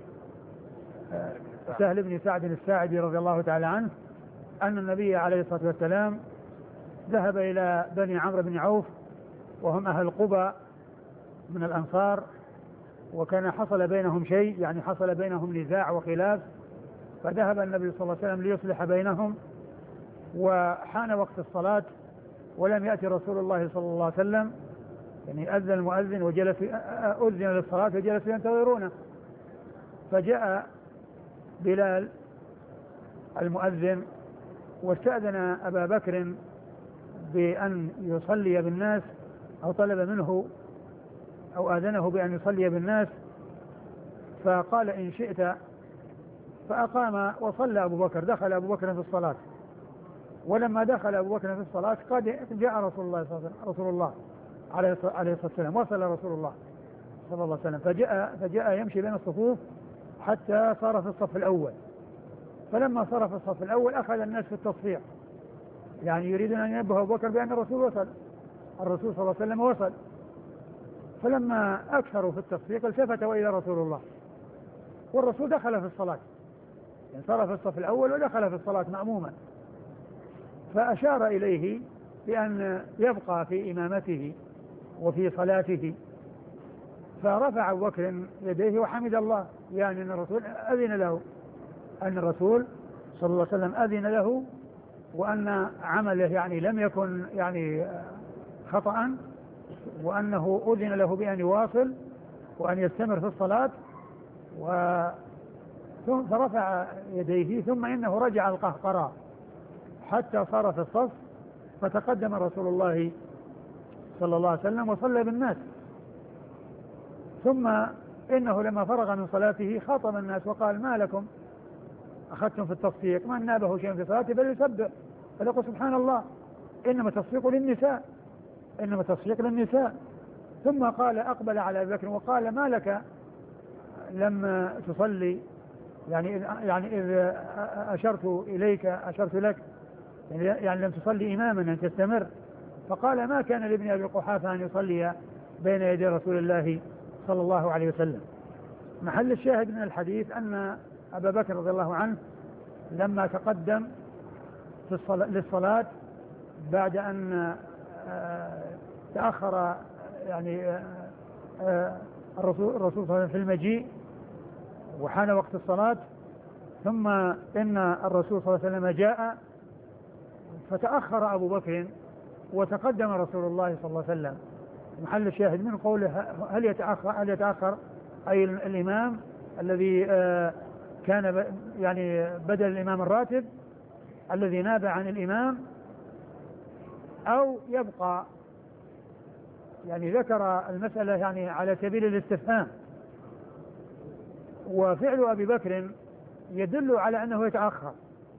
سهل بن سعد الساعدي رضي الله تعالى عنه أن النبي عليه الصلاة والسلام ذهب إلى بني عمرو بن عوف وهم أهل قبى من الأنصار، وكان حصل بينهم شيء، يعني حصل بينهم نزاع وخلاف، فذهب النبي صلى الله عليه وسلم ليصلح بينهم، وحان وقت الصلاة ولم يأتي رسول الله صلى الله عليه وسلم، يعني أذن المؤذن وجلس أذن للصلاة وجلسوا ينتظرونه، فجاء بلال المؤذن واستأذن أبا بكر بأن يصلي بالناس، أو طلب منه أو آذنه بأن يصلي بالناس، فقال إن شئت، فأقام وصلى أبو بكر. دخل أبو بكر في الصلاة، ولما دخل أبو بكر في الصلاة قد جاء رسول الله عليه الصلاة والسلام، وصل رسول الله صلى الله عليه وسلم، فجاء يمشي بين الصفوف حتى صار في الصف الأول. فلما صار في الصف الأول أخذ الناس في التصفيق، يعني يريدون أن ينبه أبو بكر بأن الرسول وصل، الرسول صلى الله عليه وسلم وصل. فلما أكثروا في التصفيق التفت إلى رسول الله، والرسول دخل في الصلاة، يعني صار في الصف الأول ودخل في الصلاة مأموما، فأشار إليه بأن يبقى في إمامته وفي صلاته، فرفع أبو بكر يديه وحمد الله، يعني أن الرسول أذن له، أن الرسول صلى الله عليه وسلم أذن له، وأن عمله يعني لم يكن يعني خطأ، وأنه أذن له بأن يواصل وأن يستمر في الصلاة، فرفع يديه، ثم إنه رجع القهقراء حتى صار في الصف، فتقدم رسول الله صلى الله عليه وسلم وصلى بالناس. ثم إنه لما فرغ من صلاته خاطب الناس وقال: ما لكم أخذتم في التصفيق؟ من نابه شيء في صلاته فليسبح فليقل سبحان الله، إنما التصفيق للنساء، إنما التصفيق للنساء. ثم قال أقبل على أبي بكر وقال: ما لك لما تصلي؟ يعني إذ أشرت إليك أشرت لك، يعني لم تصلي إماما أن تستمر. فقال: ما كان لابن أبي قحافة أن يصلي بين يدي رسول الله صلى الله عليه وسلم. محل الشاهد من الحديث أن أبا بكر رضي الله عنه لما تقدم للصلاة بعد أن تأخر يعني الرسول صلى الله عليه وسلم في المجيء وحان وقت الصلاة، ثم إن الرسول صلى الله عليه وسلم جاء فتأخر أبو بكر وتقدم رسول الله صلى الله عليه وسلم. محل الشاهد من قوله هل يتأخر أي الإمام الذي كان يعني بدل الإمام الراتب الذي ناب عن الإمام، أو يبقى؟ يعني ذكر المسألة يعني على سبيل الاستفهام، وفعل أبي بكر يدل على أنه يتأخر،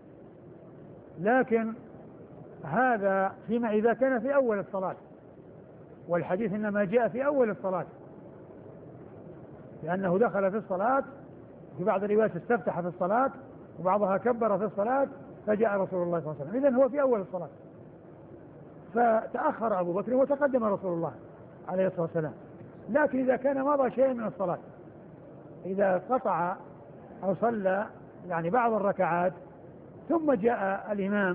لكن هذا فيما إذا كان في أول الصلاة، والحديث إنما جاء في أول الصلاة، لأنه دخل في الصلاة، في بعض الروايات استفتح في الصلاة وبعضها كبر في الصلاة فجاء رسول الله صلى الله عليه وسلم، إذن هو في أول الصلاة، فتأخر أبو بكر وتقدم رسول الله عليه الصلاة والسلام. لكن إذا كان مضى شيء من الصلاة، إذا قطع أو صلى يعني بعض الركعات ثم جاء الإمام،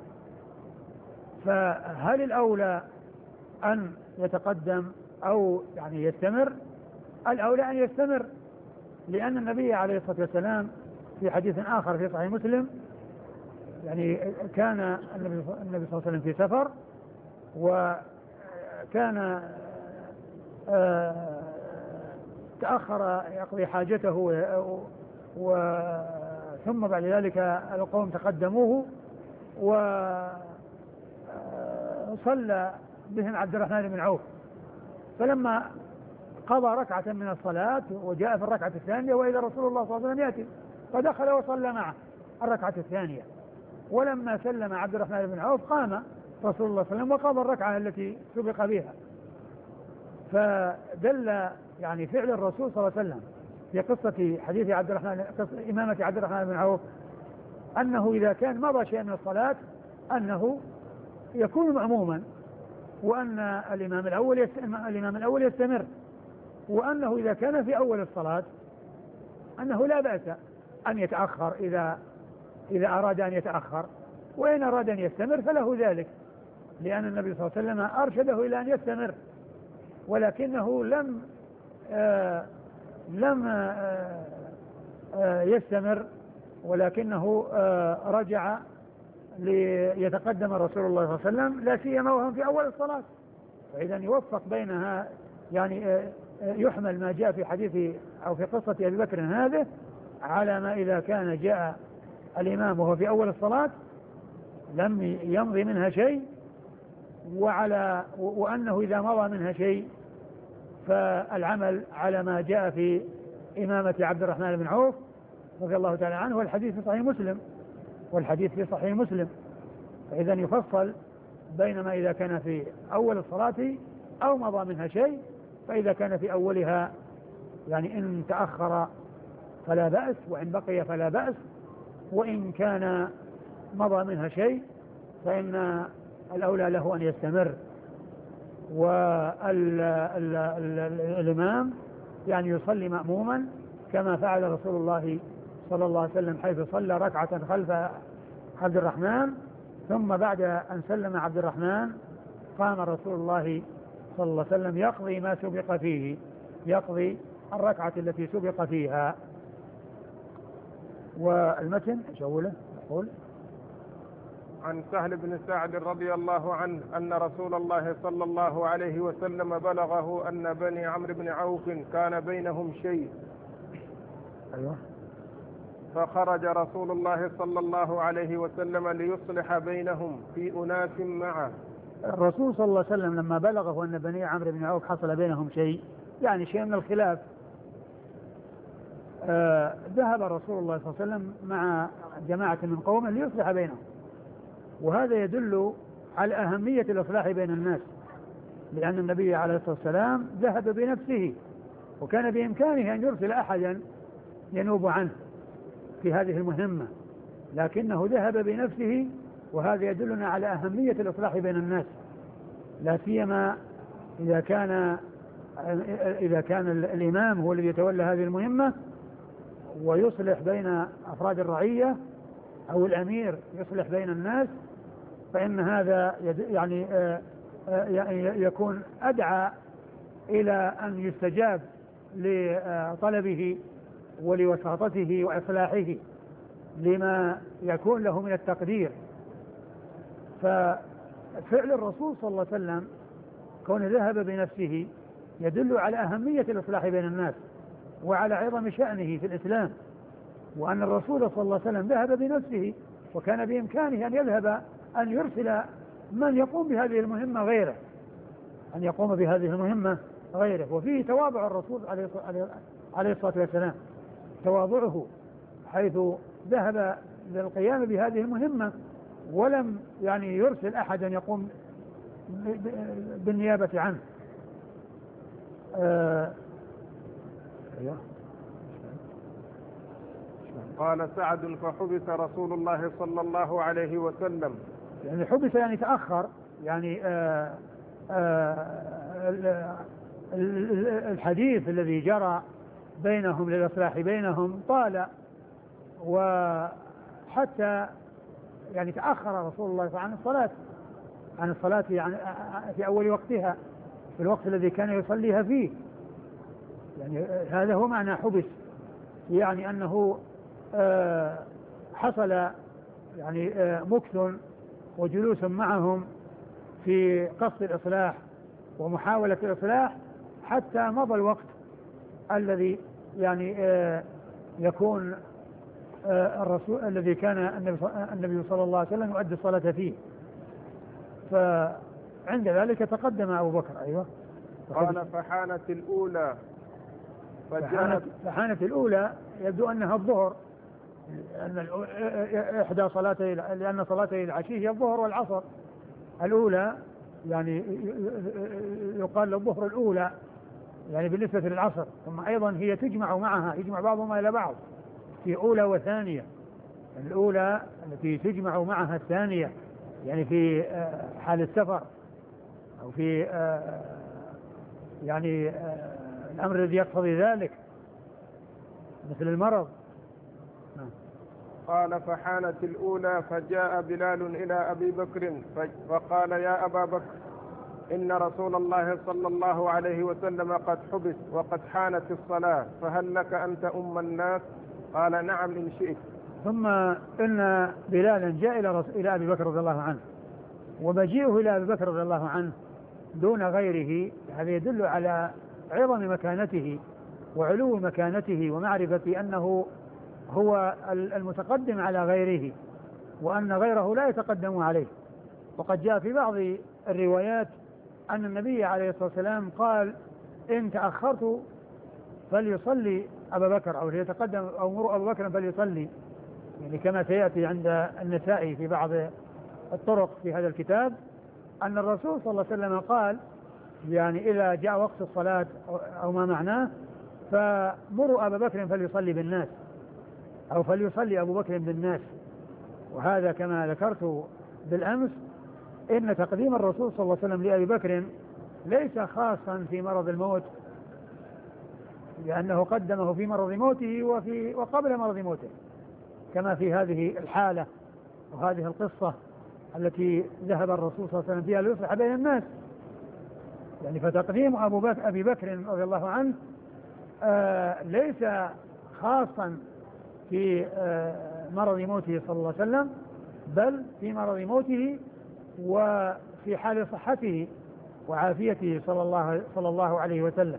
فهل الأولى أن يتقدم أو يعني يستمر؟ الأولى أن يستمر، لأن النبي عليه الصلاة والسلام في حديث آخر في صحيح مسلم يعني كان النبي صلى الله عليه وسلم في سفر، وكان تأخر يقضي حاجته ثم بعد ذلك القوم تقدموه وصلى بهم عبد الرحمن بن عوف، فلما قضى ركعة من الصلاة وجاء في الركعة الثانية وإذا رسول الله صلى الله عليه وسلم يأتي، فدخل وصلى معه الركعة الثانية، ولما سلم عبد الرحمن بن عوف قام رسول الله صلى الله عليه وسلم وقضى الركعة التي سبق بها. فدل يعني فعل الرسول صلى الله عليه وسلم في قصة حديث عبد الرحمن، قصة إمامة عبد الرحمن بن عوف، أنه إذا كان مضى شيء من الصلاة أنه يكون مأموما، وأن الإمام الأول يستمر، وأنه إذا كان في أول الصلاة أنه لا بأس أن يتأخر إذا أراد أن يتأخر، وإن أراد أن يستمر فله ذلك، لأن النبي صلى الله عليه وسلم أرشده إلى أن يستمر، ولكنه لم يستمر، ولكنه رجع ليتقدم رسول الله صلى الله عليه وسلم، لا سيما وهم في أول الصلاة. فإذا يوفق بينها، يعني يحمل ما جاء في حديث أو في قصة أبي بكر هذه على ما إذا كان جاء الإمام وهو في أول الصلاة لم يمضي منها شيء، وأنه إذا مضى منها شيء فالعمل على ما جاء في إمامة عبد الرحمن بن عوف رضي الله تعالى عنه، والحديث في صحيح مسلم. فإذا يفصل بين ما إذا كان في أول الصلاة أو مضى منها شيء، فإذا كان في أولها يعني إن تأخر فلا بأس، وإن بقي فلا بأس، وإن كان مضى منها شيء فإن الأولى له أن يستمر. والإمام يعني يصلي مأموما كما فعل رسول الله صلى الله عليه وسلم، حيث صلى ركعة خلف عبد الرحمن، ثم بعد أن سلم عبد الرحمن قام رسول الله صلى الله عليه وسلم يقضي ما سبق فيه، يقضي الركعة التي سبق فيها. والمتن شوله يقول عن سهل بن سعد رضي الله عنه أن رسول الله صلى الله عليه وسلم بلغه أن بني عمرو بن عوف كان بينهم شيء. أيوة. فخرج رسول الله صلى الله عليه وسلم ليصلح بينهم في أناس معه. الرسول صلى الله عليه وسلم لما بلغه أن بني عمرو بن عوف حصل بينهم شيء، يعني شيء من الخلاف، ذهب رسول الله صلى الله عليه وسلم مع جماعة من قومه ليصلح بينهم، وهذا يدل على أهمية الإصلاح بين الناس، لأن النبي عليه الصلاة والسلام ذهب بنفسه، وكان بإمكانه أن يرسل أحدا ينوب عنه في هذه المهمة، لكنه ذهب بنفسه، وهذا يدلنا على أهمية الإصلاح بين الناس، لا سيما إذا كان الإمام هو الذي يتولى هذه المهمة ويصلح بين أفراد الرعية، أو الأمير يصلح بين الناس، فإن هذا يعني يكون أدعى إلى أن يستجاب لطلبه ولوساطته وإصلاحه لما يكون له من التقدير. ففعل الرسول صلى الله عليه وسلم كون ذهب بنفسه يدل على أهمية الإصلاح بين الناس وعلى عظم شأنه في الإسلام، وأن الرسول صلى الله عليه وسلم ذهب بنفسه، وكان بإمكانه أن يذهب أن يرسل من يقوم بهذه المهمة غيره، أن يقوم بهذه المهمة غيره. وفيه تواضع الرسول عليه الصلاة والسلام، تواضعه حيث ذهب للقيام بهذه المهمة ولم يعني يرسل أحدا يقوم بالنيابة عنه. قال سعد فحبس رسول الله صلى الله عليه وسلم، يعني حبس يعني تأخر، يعني الحديث الذي جرى بينهم للإصلاح بينهم طال، وحتى يعني تأخر رسول الله عن الصلاة يعني في أول وقتها، في الوقت الذي كان يصليها فيه، يعني هذا هو معنى حبس، يعني أنه حصل يعني مكث وجلوس معهم في قصد الإصلاح ومحاولة الإصلاح حتى مضى الوقت الذي يعني يكون الرسول الذي كان النبي صلى الله عليه وسلم يؤدي الصلاة فيه. فعند ذلك تقدم أبو بكر. أيوة. قال فحانت الأولى فحانت الأولى يبدو أنها الظهر، إحدى صلاتي، لأن صلاتي العشي هي الظهر والعصر. الأولى يعني يقال الظهر الأولى يعني بالنسبة للعصر، ثم أيضا هي تجمع معها، يجمع بعضهما إلى بعض في أولى وثانية. الأولى التي تجمع معها الثانية يعني في حال السفر أو في يعني الأمر الذي يقتضي ذلك مثل المرض. قال فحانت الأولى فجاء بلال إلى أبي بكر فقال يا أبا بكر إن رسول الله صلى الله عليه وسلم قد حبس وقد حانت الصلاة، فهل لك أن تؤم الناس؟ قال نعم إن شئت. ثم إن بلالا جاء إلى أبي بكر رضي الله عنه، ومجيئه إلى أبي بكر رضي الله عنه دون غيره هذا يدل على عظم مكانته وعلو مكانته ومعرفة أنه هو المتقدم على غيره، وأن غيره لا يتقدم عليه. وقد جاء في بعض الروايات أن النبي عليه الصلاة والسلام قال إن تأخرت فليصلي أبا بكر، أو ليتقدم أو مروا أبا بكر فليصلي، يعني كما سيأتي عند النسائي في بعض الطرق في هذا الكتاب أن الرسول صلى الله عليه وسلم قال يعني إذا جاء وقت الصلاة أو ما معناه فمروا أبا بكر فليصلي بالناس، أو فليصلي أبو بكر بالناس. وهذا كما ذكرت بالأمس إن تقديم الرسول صلى الله عليه وسلم لأبي بكر ليس خاصا في مرض الموت، لأنه قدمه في مرض موته وقبل مرض موته، كما في هذه الحالة وهذه القصة التي ذهب الرسول صلى الله عليه وسلم فيها ليصلح بين الناس. يعني فتقديم أبي بكر رضي الله عنه ليس خاصا في مرض موته صلى الله عليه وسلم، بل في مرض موته وفي حال صحته وعافيته صلى الله عليه وسلم.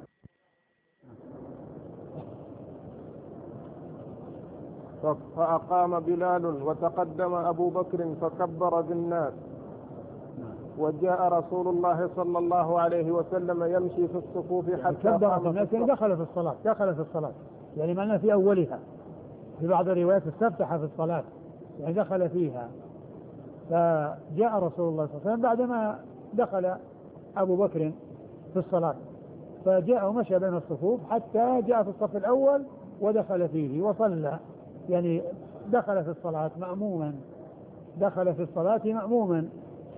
فأقام بلال وتقدم أبو بكر فكبر بالناس، وجاء رسول الله صلى الله عليه وسلم يمشي في الصفوف حتى كبر بالناس يعني دخل في الصلاة يعني معناه في أولها، في بعض الروايات استفتح في الصلاة يعني دخل فيها. فجاء رسول الله صلى الله عليه وسلم بعدما دخل أبو بكر في الصلاة، فجاء ومشى بين الصفوف حتى جاء في الصف الأول ودخل فيه وصلى، يعني دخل في الصلاة مأموما.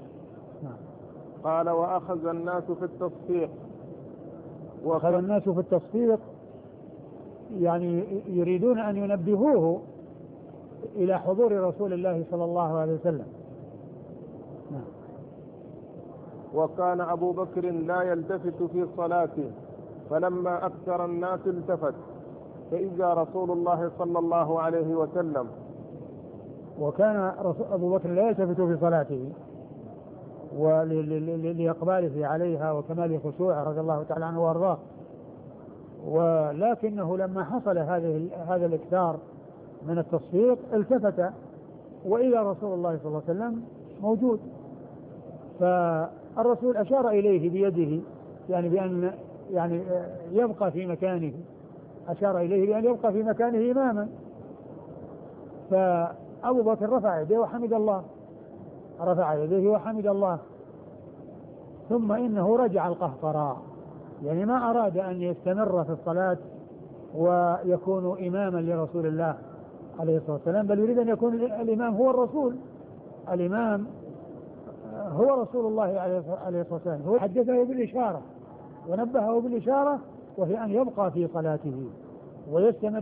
قال وأخذ الناس في التصفيق. وأخذ الناس في التصفيق يعني يريدون أن ينبهوه إلى حضور رسول الله صلى الله عليه وسلم. وكان أبو بكر لا يلتفت في صلاته، فلما أكثر الناس التفت فإذا رسول الله صلى الله عليه وسلم. وكان أبو بكر لا يلتفت في صلاته ولإقباله عليها وكمال خشوعه رضي الله تعالى عنه وارضاه، ولكنه لما حصل هذا الإكثار من التصفيق التفت وإلى رسول الله صلى الله عليه وسلم موجود، فالرسول أشار إليه بيده يعني بأن يعني يبقى في مكانه، أشار إليه بأن يبقى في مكانه إماما. فأبو بكر رفع يديه وحمد الله، ثم إنه رجع القهقراء، يعني ما أراد أن يستمر في الصلاة ويكون إماما لرسول الله عليه الصلاة والسلام، بل يريد أن يكون الإمام هو الرسول، الإمام هو رسول الله عليه الصلاة والسلام، هو حدثه بالإشارة ونبهه بالإشارة، وهي أن يبقى في صلاته ويستمر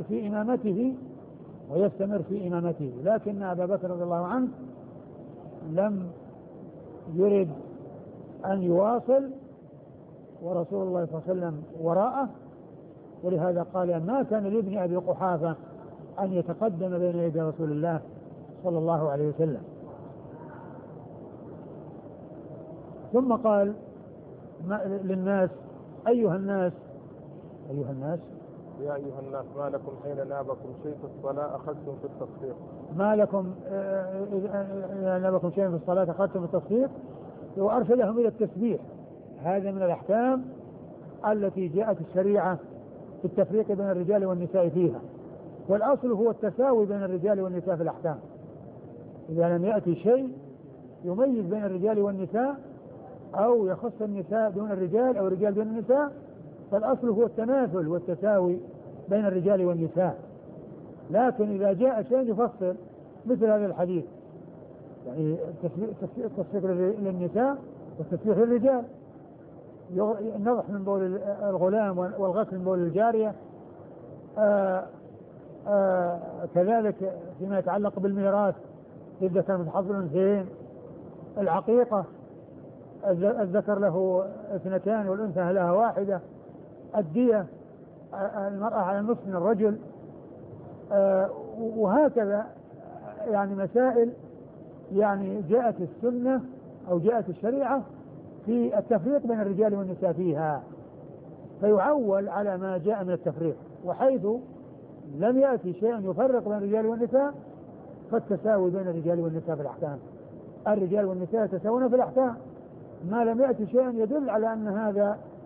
في إمامته. لكن أبا بكر رضي الله عنه لم يرد أن يواصل ورسول الله صلى الله عليه وسلم وراءه، ولهذا قال ما كان لابن أبي قحافة أن يتقدم بين يدي رسول الله صلى الله عليه وسلم. ثم قال للناس أيها الناس يا أيها الناس ما لكم حين نابكم شيء في الصلاة أخذتم في التصفيق. ما لكم إذا نابكم شيء في الصلاة أخذتم في التصفيق، وأرشدهم إلى التسبيح. هذا من الأحكام التي جاءت الشريعة في التفريق بين الرجال والنساء فيها، والأصل هو التساوي بين الرجال والنساء في الأحكام. إذا لم يأتي شيء يميز بين الرجال والنساء أو يخص النساء دون الرجال أو الرجال دون النساء، فالأصل هو التماثل والتساوي بين الرجال والنساء. لكن إذا جاء شيء يفصل مثل هذا الحديث، يعني التصفيق للنساء والتصفيق للرجال، النضح من بول الغلام والغسل من بول الجارية، كذلك فيما يتعلق بالميراث إذا كان متحضر الأنثيين، العقيقة الذكر له 2 والأنثى لها 1، الدية المرأة على النصف من الرجل، وهكذا يعني مسائل يعني جاءت السنة أو جاءت الشريعة في التفريق بين الرجال والنساء فيها، فيعول على ما جاء من التفريق. وحيث لم يأتي شيء يفرق بين الرجال والنساء فالتساوي بين الرجال والنساء في الأحكام، الرجال والنساء يتساوون في الأحكام، ما لم يأتي شيء يدل على أن هذا